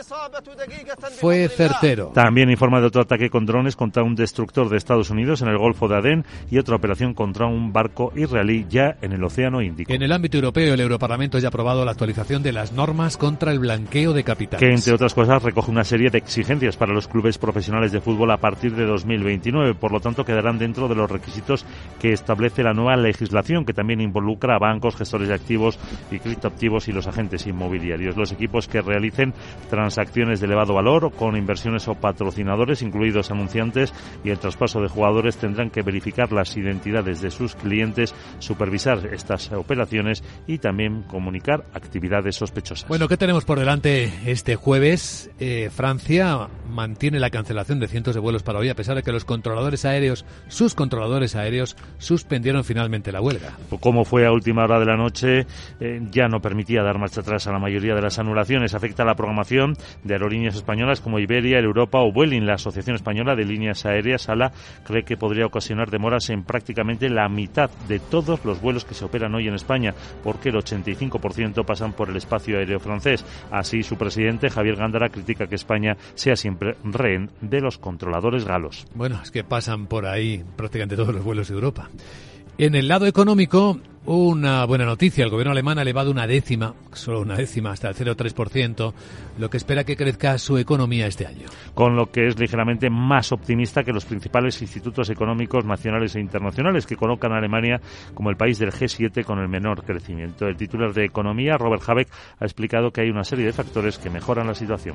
fue certero. También informa de otro ataque con drones contra un destructor de Estados Unidos en el Golfo de Adén y otra operación contra un barco israelí ya en el Océano Índico. En el ámbito europeo, el Europarlamento ya ha aprobado la actualización de las normas contra el blanqueo de capitales, que entre otras cosas recoge una serie de exigencias para los clubes profesionales de fútbol a partir de dos mil veintinueve. Por lo tanto, quedarán dentro de los requisitos que establece la nueva legislación, que también involucra a bancos, gestores de activos y criptoactivos y los agentes inmobiliarios. Los equipos que realicen transacciones de elevado valor con inversiones o patrocinadores, incluidos anunciantes, y el traspaso de jugadores tendrán que verificar las identidades de sus clientes, supervisar estas operaciones y también comunicar actividades sospechosas. Bueno, ¿qué tenemos por delante este jueves? Eh, Francia mantiene la cancelación de cientos de vuelos para hoy, a pesar de que los controladores aéreos, sus controladores aéreos, suspendieron finalmente la huelga. Como fue a última hora de la noche, eh, ya no permitía dar marcha atrás a la mayoría de las anulaciones. Afecta a la programación de aerolíneas españolas como Iberia, Air Europa o Vueling. La Asociación Española de Líneas Aéreas, ALA, cree que podría ocasionar demoras en prácticamente la mitad de todos los vuelos que se operan hoy en España, porque el ochenta y cinco por ciento pasan por el espacio aéreo francés. Así, su presidente, Javier Gándara, critica que España sea siempre rehén de los controladores galos. Bueno, es que pasan por ahí prácticamente todos los vuelos de Europa. En el lado económico, una buena noticia. El gobierno alemán ha elevado una décima, solo una décima, hasta el cero coma tres por ciento, lo que espera que crezca su economía este año. Con lo que es ligeramente más optimista que los principales institutos económicos nacionales e internacionales, que colocan a Alemania como el país del G siete con el menor crecimiento. El titular de Economía, Robert Habeck, ha explicado que hay una serie de factores que mejoran la situación.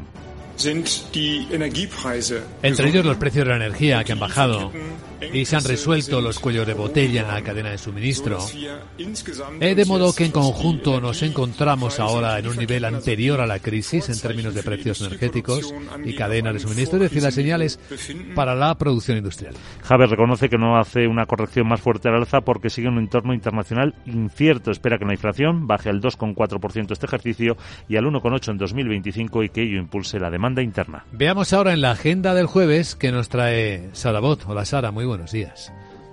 Entre ellos los precios de la energía, que han bajado y se han resuelto los cuellos de botella en la cadena de suministro. Eh, de modo que en conjunto nos encontramos ahora en un nivel anterior a la crisis en términos de precios energéticos y cadena de suministro, es decir, las señales para la producción industrial. Habeck reconoce que no hace una corrección más fuerte al alza porque sigue un entorno internacional incierto. Espera que la inflación baje al dos coma cuatro por ciento este ejercicio y al uno coma ocho por ciento en dos mil veinticinco y que ello impulse la demanda interna. Veamos ahora en la agenda del jueves que nos trae Sara Bot. Hola Sara, muy buenos días.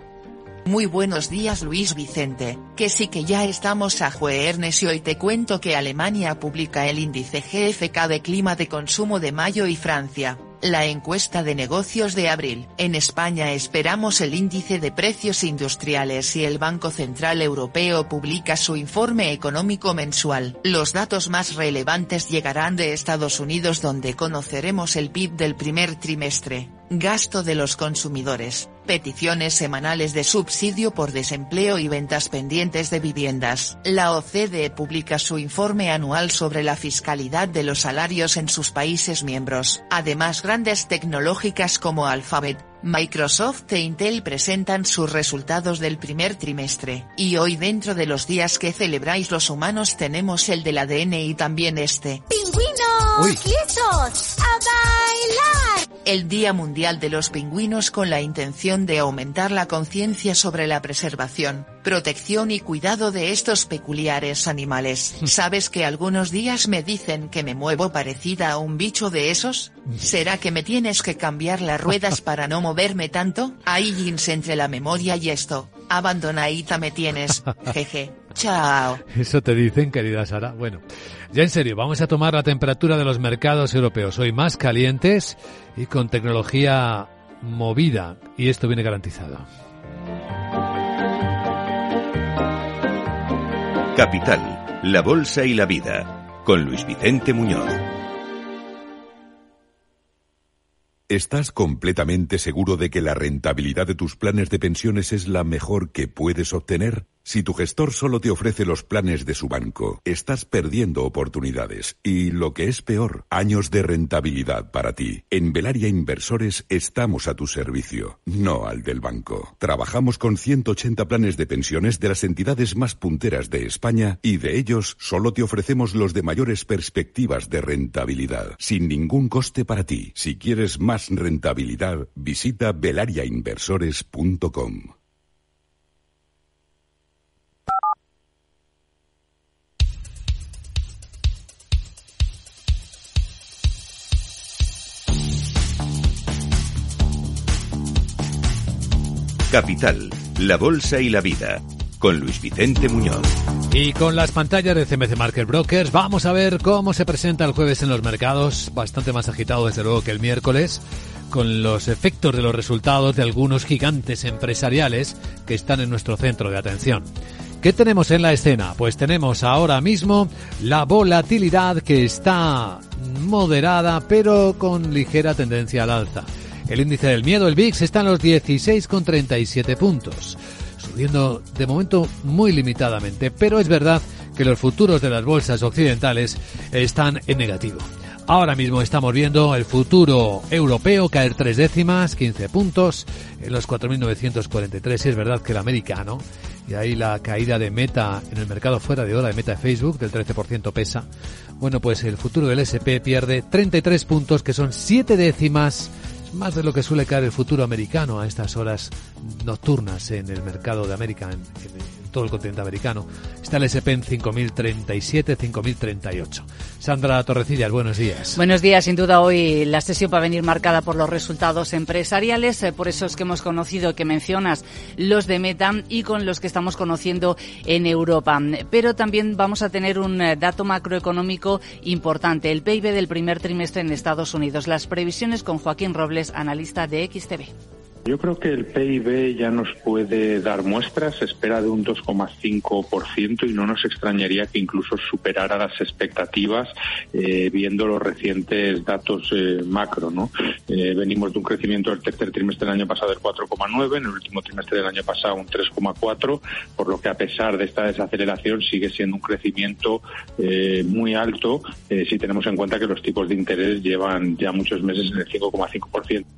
Muy buenos días Luis Vicente, que sí que ya estamos a jueves y hoy te cuento que Alemania publica el índice G F K de clima de consumo de mayo y Francia la encuesta de negocios de abril. En España esperamos el índice de precios industriales y el Banco Central Europeo publica su informe económico mensual. Los datos más relevantes llegarán de Estados Unidos, donde conoceremos el P I B del primer trimestre, gasto de los consumidores, peticiones semanales de subsidio por desempleo y ventas pendientes de viviendas. La O C D E publica su informe anual sobre la fiscalidad de los salarios en sus países miembros. Además, grandes tecnológicas como Alphabet, Microsoft e Intel presentan sus resultados del primer trimestre. Y hoy, dentro de los días que celebráis los humanos, tenemos el del A D N y también este. ¡Pingüinos! ¡Listos! ¡A bailar! El Día Mundial de los Pingüinos, con la intención de aumentar la conciencia sobre la preservación, protección y cuidado de estos peculiares animales. ¿Sabes que algunos días me dicen que me muevo parecida a un bicho de esos? ¿Será que me tienes que cambiar las ruedas para no moverme tanto? Hay jeans entre la memoria y esto. Abandonadita me tienes. Jeje. Chao. Eso te dicen, querida Sara. Bueno, ya en serio, vamos a tomar la temperatura de los mercados europeos hoy más calientes y con tecnología movida, y esto viene garantizado. Capital, la bolsa y la vida, con Luis Vicente Muñoz. ¿Estás completamente seguro de que la rentabilidad de tus planes de pensiones es la mejor que puedes obtener? Si tu gestor solo te ofrece los planes de su banco, estás perdiendo oportunidades y, lo que es peor, años de rentabilidad para ti. En Velaria Inversores estamos a tu servicio, no al del banco. Trabajamos con ciento ochenta planes de pensiones de las entidades más punteras de España y de ellos solo te ofrecemos los de mayores perspectivas de rentabilidad, sin ningún coste para ti. Si quieres más rentabilidad, visita velaria inversores punto com. Capital, la bolsa y la vida, con Luis Vicente Muñoz. Y con las pantallas de C M C Market Brokers vamos a ver cómo se presenta el jueves en los mercados, bastante más agitado desde luego que el miércoles, con los efectos de los resultados de algunos gigantes empresariales que están en nuestro centro de atención. ¿Qué tenemos en la escena? Pues tenemos ahora mismo la volatilidad que está moderada pero con ligera tendencia al alza. El índice del miedo, el V I X, está en los dieciséis coma treinta y siete puntos, subiendo de momento muy limitadamente, pero es verdad que los futuros de las bolsas occidentales están en negativo. Ahora mismo estamos viendo el futuro europeo caer tres décimas, quince puntos, en los cuatro mil novecientos cuarenta y tres. Y es verdad que el americano, y ahí la caída de Meta en el mercado fuera de hora de Meta de Facebook del trece por ciento pesa. Bueno, pues el futuro del ese and pe pierde treinta y tres puntos, que son siete décimas, más de lo que suele caer el futuro americano a estas horas nocturnas en el mercado de América, en, en, en todo el continente americano. Está el ese and pe en cinco mil treinta y siete, cinco mil treinta y ocho. Sandra Torrecillas, buenos días. Buenos días. Sin duda hoy la sesión va a venir marcada por los resultados empresariales, eh, por eso es que hemos conocido, que mencionas, los de Meta y con los que estamos conociendo en Europa. Pero también vamos a tener un dato macroeconómico importante, el P I B del primer trimestre en Estados Unidos. Las previsiones con Joaquín Robles, analista de X T V. Yo creo que el P I B ya nos puede dar muestras, se espera de un dos coma cinco por ciento y no nos extrañaría que incluso superara las expectativas eh, viendo los recientes datos eh, macro, ¿no? Eh, venimos de un crecimiento del tercer trimestre del año pasado del cuatro coma nueve, en el último trimestre del año pasado un tres coma cuatro, por lo que a pesar de esta desaceleración sigue siendo un crecimiento eh, muy alto eh, si tenemos en cuenta que los tipos de interés llevan ya muchos meses en el cinco coma cinco por ciento.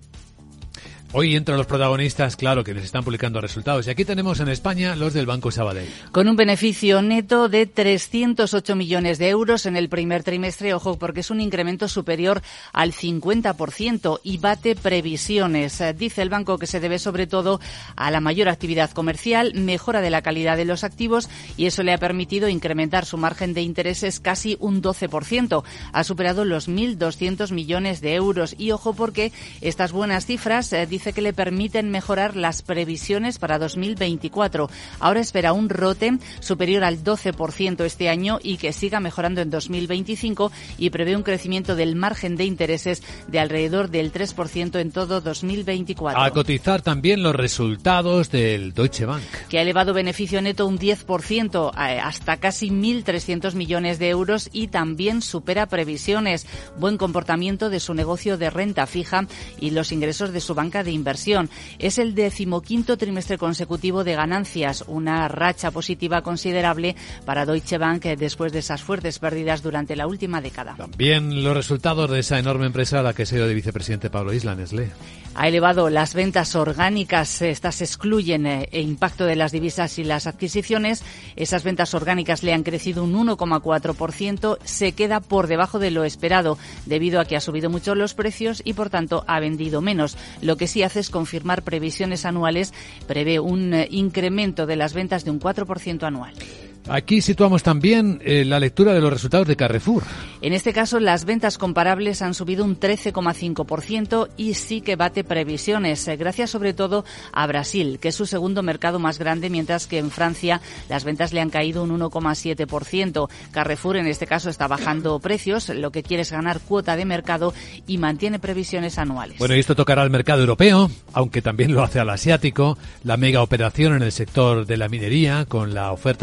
Hoy entre los protagonistas, claro, que les están publicando resultados. Y aquí tenemos en España los del Banco Sabadell. Con un beneficio neto de trescientos ocho millones de euros en el primer trimestre, ojo, porque es un incremento superior al cincuenta por ciento y bate previsiones. Dice el banco que se debe sobre todo a la mayor actividad comercial, mejora de la calidad de los activos, y eso le ha permitido incrementar su margen de intereses casi un doce por ciento. Ha superado los mil doscientos millones de euros. Y ojo, porque estas buenas cifras, eh, dice que le permiten mejorar las previsiones para dos mil veinticuatro. Ahora espera un ROTE superior al doce por ciento este año y que siga mejorando en dos mil veinticinco, y prevé un crecimiento del margen de intereses de alrededor del tres por ciento en todo dos mil veinticuatro. A cotizar también los resultados del Deutsche Bank, que ha elevado beneficio neto un diez por ciento hasta casi mil trescientos millones de euros y también supera previsiones. Buen comportamiento de su negocio de renta fija y los ingresos de su banca de inversión. Es el decimoquinto trimestre consecutivo de ganancias, una racha positiva considerable para Deutsche Bank después de esas fuertes pérdidas durante la última década. También los resultados de esa enorme empresa a la que se dio de vicepresidente Pablo Isla, Nestlé. Ha elevado las ventas orgánicas, estas excluyen el impacto de las divisas y las adquisiciones. Esas ventas orgánicas le han crecido un uno coma cuatro por ciento, se queda por debajo de lo esperado debido a que ha subido mucho los precios y por tanto ha vendido menos. Lo que sí hace es confirmar previsiones anuales, prevé un incremento de las ventas de un cuatro por ciento anual. Aquí situamos también eh, la lectura de los resultados de Carrefour. En este caso, las ventas comparables han subido un trece coma cinco por ciento y sí que bate previsiones, eh, gracias sobre todo a Brasil, que es su segundo mercado más grande, mientras que en Francia las ventas le han caído un uno coma siete por ciento. Carrefour, en este caso, está bajando precios, lo que quiere es ganar cuota de mercado y mantiene previsiones anuales. Bueno, y esto tocará al mercado europeo, aunque también lo hace al asiático. La mega operación en el sector de la minería, con la oferta no solicitada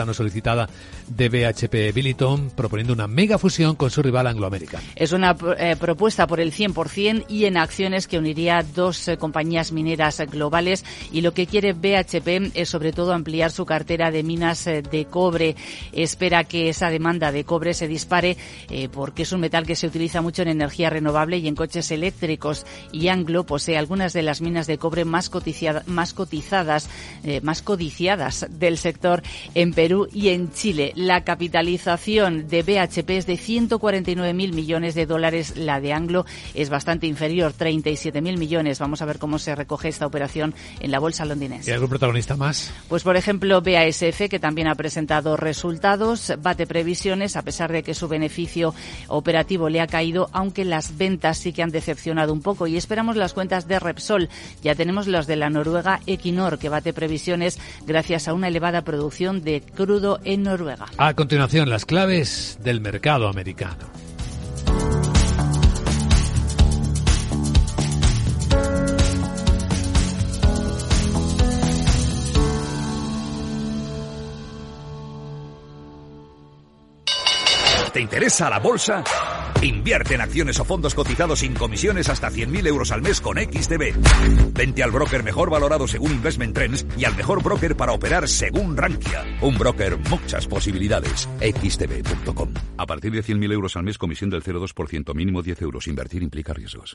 limitada de B H P Billiton, proponiendo una mega fusión con su rival Anglo American. Es una eh, propuesta por el cien por ciento y en acciones que uniría dos eh, compañías mineras globales, y lo que quiere B H P es sobre todo ampliar su cartera de minas eh, de cobre. Espera que esa demanda de cobre se dispare eh, porque es un metal que se utiliza mucho en energía renovable y en coches eléctricos, y Anglo posee algunas de las minas de cobre más, cotizada, más cotizadas, eh, más codiciadas del sector en Perú y en Chile. La capitalización de B H P es de ciento cuarenta y nueve mil millones de dólares, la de Anglo es bastante inferior, treinta y siete mil millones. Vamos a ver cómo se recoge esta operación en la bolsa londinense. ¿Y algún protagonista más? Pues por ejemplo B A S F, que también ha presentado resultados, bate previsiones a pesar de que su beneficio operativo le ha caído, aunque las ventas sí que han decepcionado un poco, y esperamos las cuentas de Repsol. Ya tenemos los de la noruega Equinor, que bate previsiones gracias a una elevada producción de crudo en Noruega. A continuación, las claves del mercado americano. ¿Te interesa la bolsa? Invierte en acciones o fondos cotizados sin comisiones hasta cien mil euros al mes con X T B. Vente al broker mejor valorado según Investment Trends y al mejor broker para operar según Rankia. Un broker, muchas posibilidades. X T B punto com. A partir de cien mil euros al mes, comisión del cero coma dos por ciento, mínimo diez euros. Invertir implica riesgos.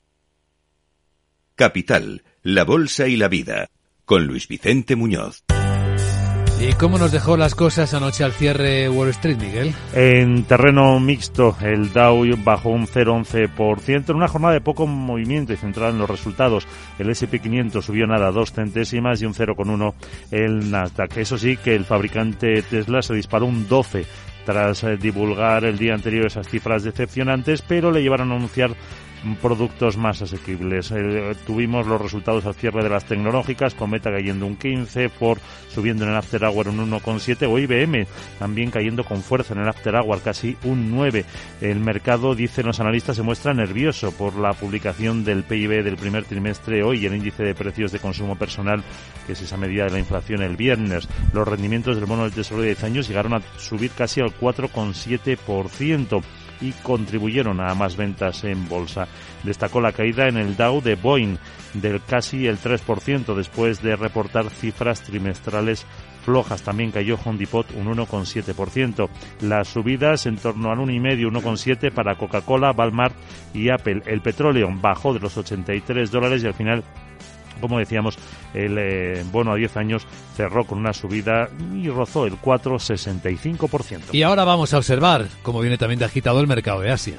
Capital, la bolsa y la vida. Con Luis Vicente Muñoz. ¿Y cómo nos dejó las cosas anoche al cierre Wall Street, Miguel? En terreno mixto, el Dow bajó un cero coma once por ciento en una jornada de poco movimiento y centrada en los resultados. El ese and pe quinientos subió nada, dos centésimas, y un cero coma uno el Nasdaq. Eso sí, que el fabricante Tesla se disparó un doce tras eh, divulgar el día anterior esas cifras decepcionantes, pero le llevaron a anunciar productos más asequibles. Eh, tuvimos los resultados al cierre de las tecnológicas, con Meta cayendo un quince, Ford subiendo en el After Hour un uno coma siete, o I B M también cayendo con fuerza en el After Hour, casi un nueve. El mercado, dicen los analistas, se muestra nervioso por la publicación del P I B del primer trimestre hoy y el índice de precios de consumo personal, que es esa medida de la inflación, el viernes. Los rendimientos del bono del Tesoro de diez años llegaron a subir casi al cuatro coma siete por ciento. Y contribuyeron a más ventas en bolsa. Destacó la caída en el Dow de Boeing del casi el tres por ciento después de reportar cifras trimestrales flojas. También cayó Home Depot un uno coma siete por ciento. Las subidas en torno al uno coma cinco, uno coma siete para Coca-Cola, Walmart y Apple. El petróleo bajó de los ochenta y tres dólares y al final, como decíamos, el eh, bono a diez años cerró con una subida y rozó el cuatro coma sesenta y cinco por ciento. Y ahora vamos a observar cómo viene también de agitado el mercado de Asia.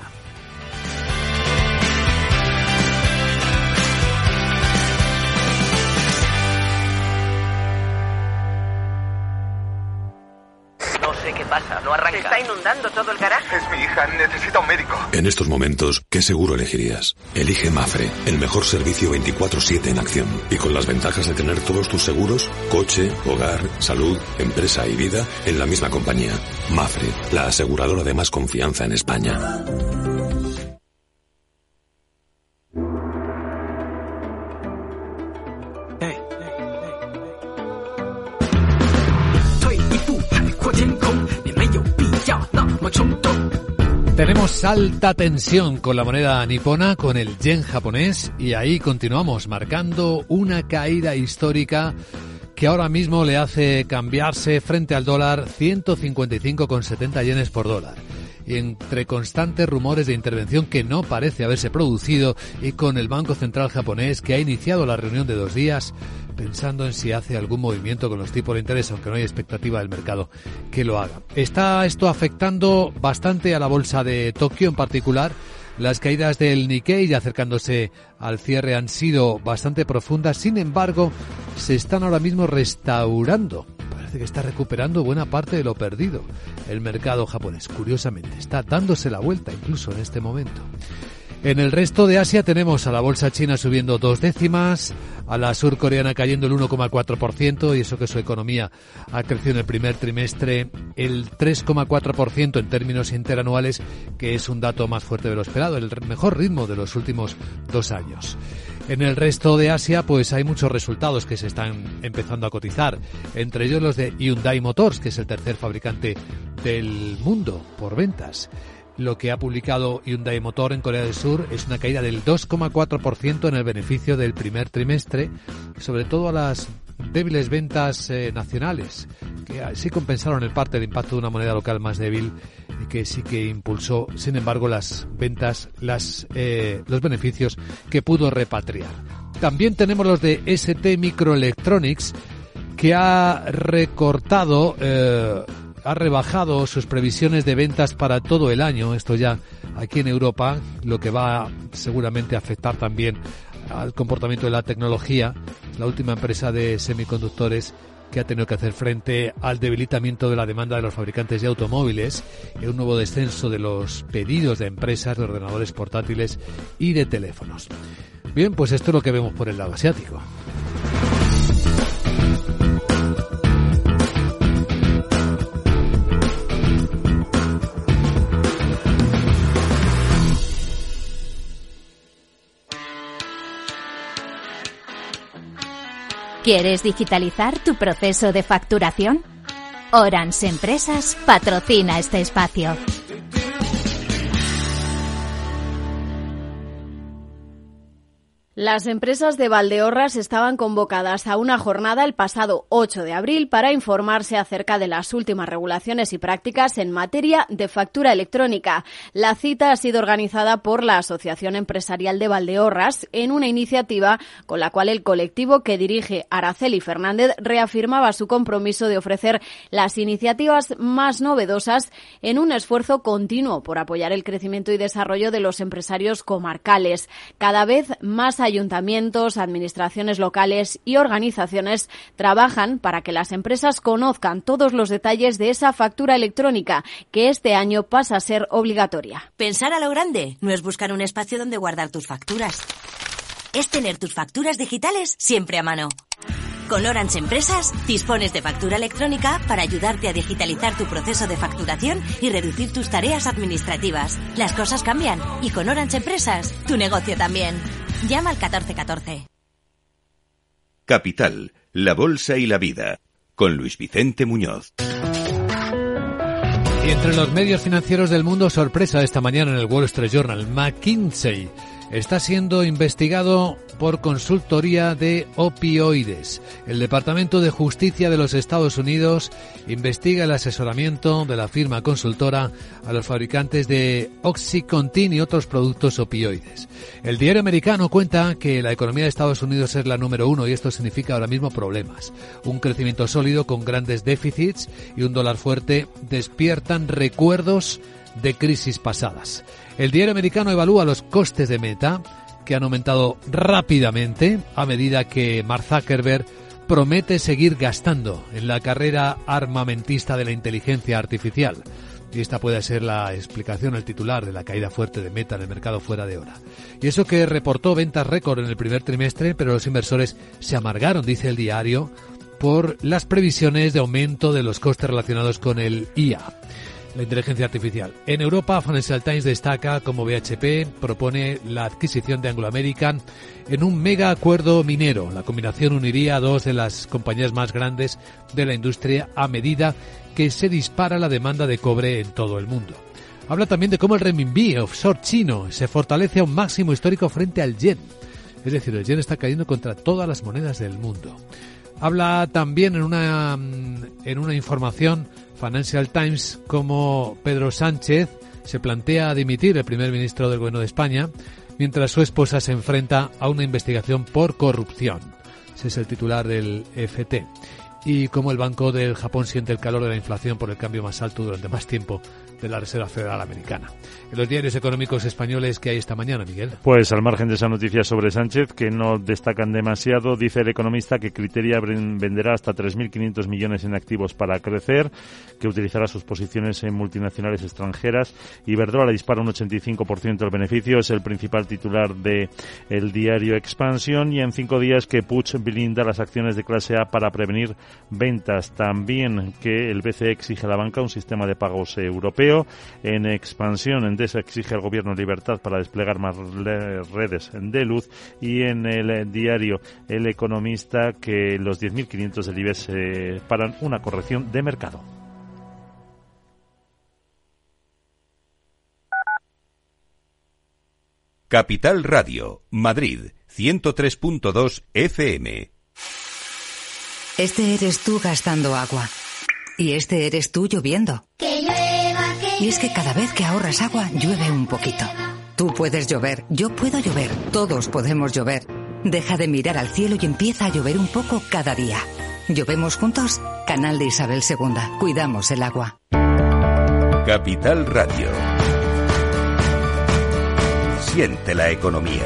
Pasa, no arranca. Se está inundando todo el garaje. Es mi hija, necesita un médico. En estos momentos, ¿qué seguro elegirías? Elige Mafre, el mejor servicio veinticuatro siete en acción. Y con las ventajas de tener todos tus seguros, coche, hogar, salud, empresa y vida, en la misma compañía. Mafre, la aseguradora de más confianza en España. Tenemos alta tensión con la moneda nipona, con el yen japonés, y ahí continuamos marcando una caída histórica que ahora mismo le hace cambiarse frente al dólar ciento cincuenta y cinco coma setenta yenes por dólar. Y entre constantes rumores de intervención que no parece haberse producido, y con el Banco Central japonés que ha iniciado la reunión de dos días pensando en si hace algún movimiento con los tipos de interés, aunque no hay expectativa del mercado que lo haga. Está esto afectando bastante a la bolsa de Tokio en particular. Las caídas del Nikkei, ya acercándose al cierre, han sido bastante profundas. Sin embargo, se están ahora mismo restaurando. Parece que está recuperando buena parte de lo perdido el mercado japonés. Curiosamente, está dándose la vuelta incluso en este momento. En el resto de Asia tenemos a la bolsa china subiendo dos décimas, a la surcoreana cayendo el uno coma cuatro por ciento, y eso que su economía ha crecido en el primer trimestre el tres coma cuatro por ciento en términos interanuales, que es un dato más fuerte de lo esperado, el mejor ritmo de los últimos dos años. En el resto de Asia, pues hay muchos resultados que se están empezando a cotizar, entre ellos los de Hyundai Motors, que es el tercer fabricante del mundo por ventas. Lo que ha publicado Hyundai Motor en Corea del Sur es una caída del dos coma cuatro por ciento en el beneficio del primer trimestre, sobre todo a las débiles ventas eh, nacionales, que sí compensaron en parte el impacto de una moneda local más débil y que sí que impulsó, sin embargo, las ventas, las eh, los beneficios que pudo repatriar. También tenemos los de S T Microelectronics, que ha recortado, eh, ha rebajado sus previsiones de ventas para todo el año, esto ya aquí en Europa, lo que va seguramente a afectar también al comportamiento de la tecnología, la última empresa de semiconductores que ha tenido que hacer frente al debilitamiento de la demanda de los fabricantes de automóviles y un nuevo descenso de los pedidos de empresas de ordenadores portátiles y de teléfonos. Bien, pues esto es lo que vemos por el lado asiático. ¿Quieres digitalizar tu proceso de facturación? Orange Empresas patrocina este espacio. Las empresas de Valdeorras estaban convocadas a una jornada el pasado ocho de abril para informarse acerca de las últimas regulaciones y prácticas en materia de factura electrónica. La cita ha sido organizada por la Asociación Empresarial de Valdeorras en una iniciativa con la cual el colectivo que dirige Araceli Fernández reafirmaba su compromiso de ofrecer las iniciativas más novedosas en un esfuerzo continuo por apoyar el crecimiento y desarrollo de los empresarios comarcales. Cada vez más ayuntamientos, administraciones locales y organizaciones trabajan para que las empresas conozcan todos los detalles de esa factura electrónica que este año pasa a ser obligatoria. Pensar a lo grande no es buscar un espacio donde guardar tus facturas. Es tener tus facturas digitales siempre a mano. Con Orange Empresas dispones de factura electrónica para ayudarte a digitalizar tu proceso de facturación y reducir tus tareas administrativas. Las cosas cambian y con Orange Empresas tu negocio también. Llama al catorce catorce. Capital, la bolsa y la vida, con Luis Vicente Muñoz. Y entre los medios financieros del mundo, sorpresa esta mañana en el Wall Street Journal, McKinsey está siendo investigado por consultoría de opioides. El Departamento de Justicia de los Estados Unidos investiga el asesoramiento de la firma consultora a los fabricantes de OxyContin y otros productos opioides. El diario americano cuenta que la economía de Estados Unidos es la número uno y esto significa ahora mismo problemas. Un crecimiento sólido con grandes déficits y un dólar fuerte despiertan recuerdos de crisis pasadas. El diario americano evalúa los costes de Meta, que han aumentado rápidamente a medida que Mark Zuckerberg promete seguir gastando en la carrera armamentista de la inteligencia artificial. Y esta puede ser la explicación, el titular de la caída fuerte de Meta en el mercado fuera de hora. Y eso que reportó ventas récord en el primer trimestre, pero los inversores se amargaron, dice el diario, por las previsiones de aumento de los costes relacionados con el I A. La inteligencia artificial. En Europa, Financial Times destaca como B H P propone la adquisición de Anglo American en un mega acuerdo minero. La combinación uniría a dos de las compañías más grandes de la industria a medida que se dispara la demanda de cobre en todo el mundo. Habla también de cómo el renminbi offshore chino se fortalece a un máximo histórico frente al yen. Es decir, el yen está cayendo contra todas las monedas del mundo. Habla también en una, en una información Financial Times como Pedro Sánchez se plantea dimitir, el primer ministro del Gobierno de España, mientras su esposa se enfrenta a una investigación por corrupción. Ese es el titular del F T. Y como el Banco del Japón siente el calor de la inflación por el cambio más alto durante más tiempo de la Reserva Federal Americana. En los diarios económicos españoles que hay esta mañana, Miguel. Pues al margen de esa noticia sobre Sánchez, que no destacan demasiado, dice el economista que Criteria venderá hasta tres mil quinientos millones en activos para crecer, que utilizará sus posiciones en multinacionales extranjeras. Iberdrola dispara un ochenta y cinco por ciento del beneficio, es el principal titular de el diario Expansión, y en cinco días que Puig blinda las acciones de clase A para prevenir ventas. También que el B C E exige a la banca un sistema de pagos europeo. En expansión, Endesa exige al gobierno libertad para desplegar más redes de luz. Y en el diario El Economista que los diez mil quinientos del I B E X eh, paran una corrección de mercado. Capital Radio, Madrid, ciento tres punto dos F M. Este eres tú gastando agua. Y este eres tú lloviendo. Que llueva, que Y es que cada vez que ahorras agua, llueve un poquito. Tú puedes llover, yo puedo llover, todos podemos llover. Deja de mirar al cielo y empieza a llover un poco cada día. ¿Llovemos juntos? Canal de Isabel segunda. Cuidamos el agua. Capital Radio. Siente la economía.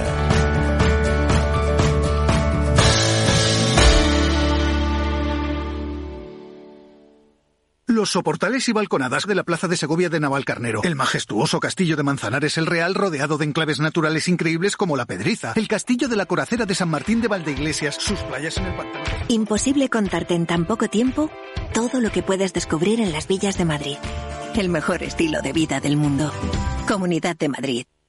Los soportales y balconadas de la Plaza de Segovia de Navalcarnero, el majestuoso castillo de Manzanares el Real rodeado de enclaves naturales increíbles como La Pedriza, el castillo de la Coracera de San Martín de Valdeiglesias, sus playas en el pantano. Imposible contarte en tan poco tiempo todo lo que puedes descubrir en las villas de Madrid. El mejor estilo de vida del mundo. Comunidad de Madrid.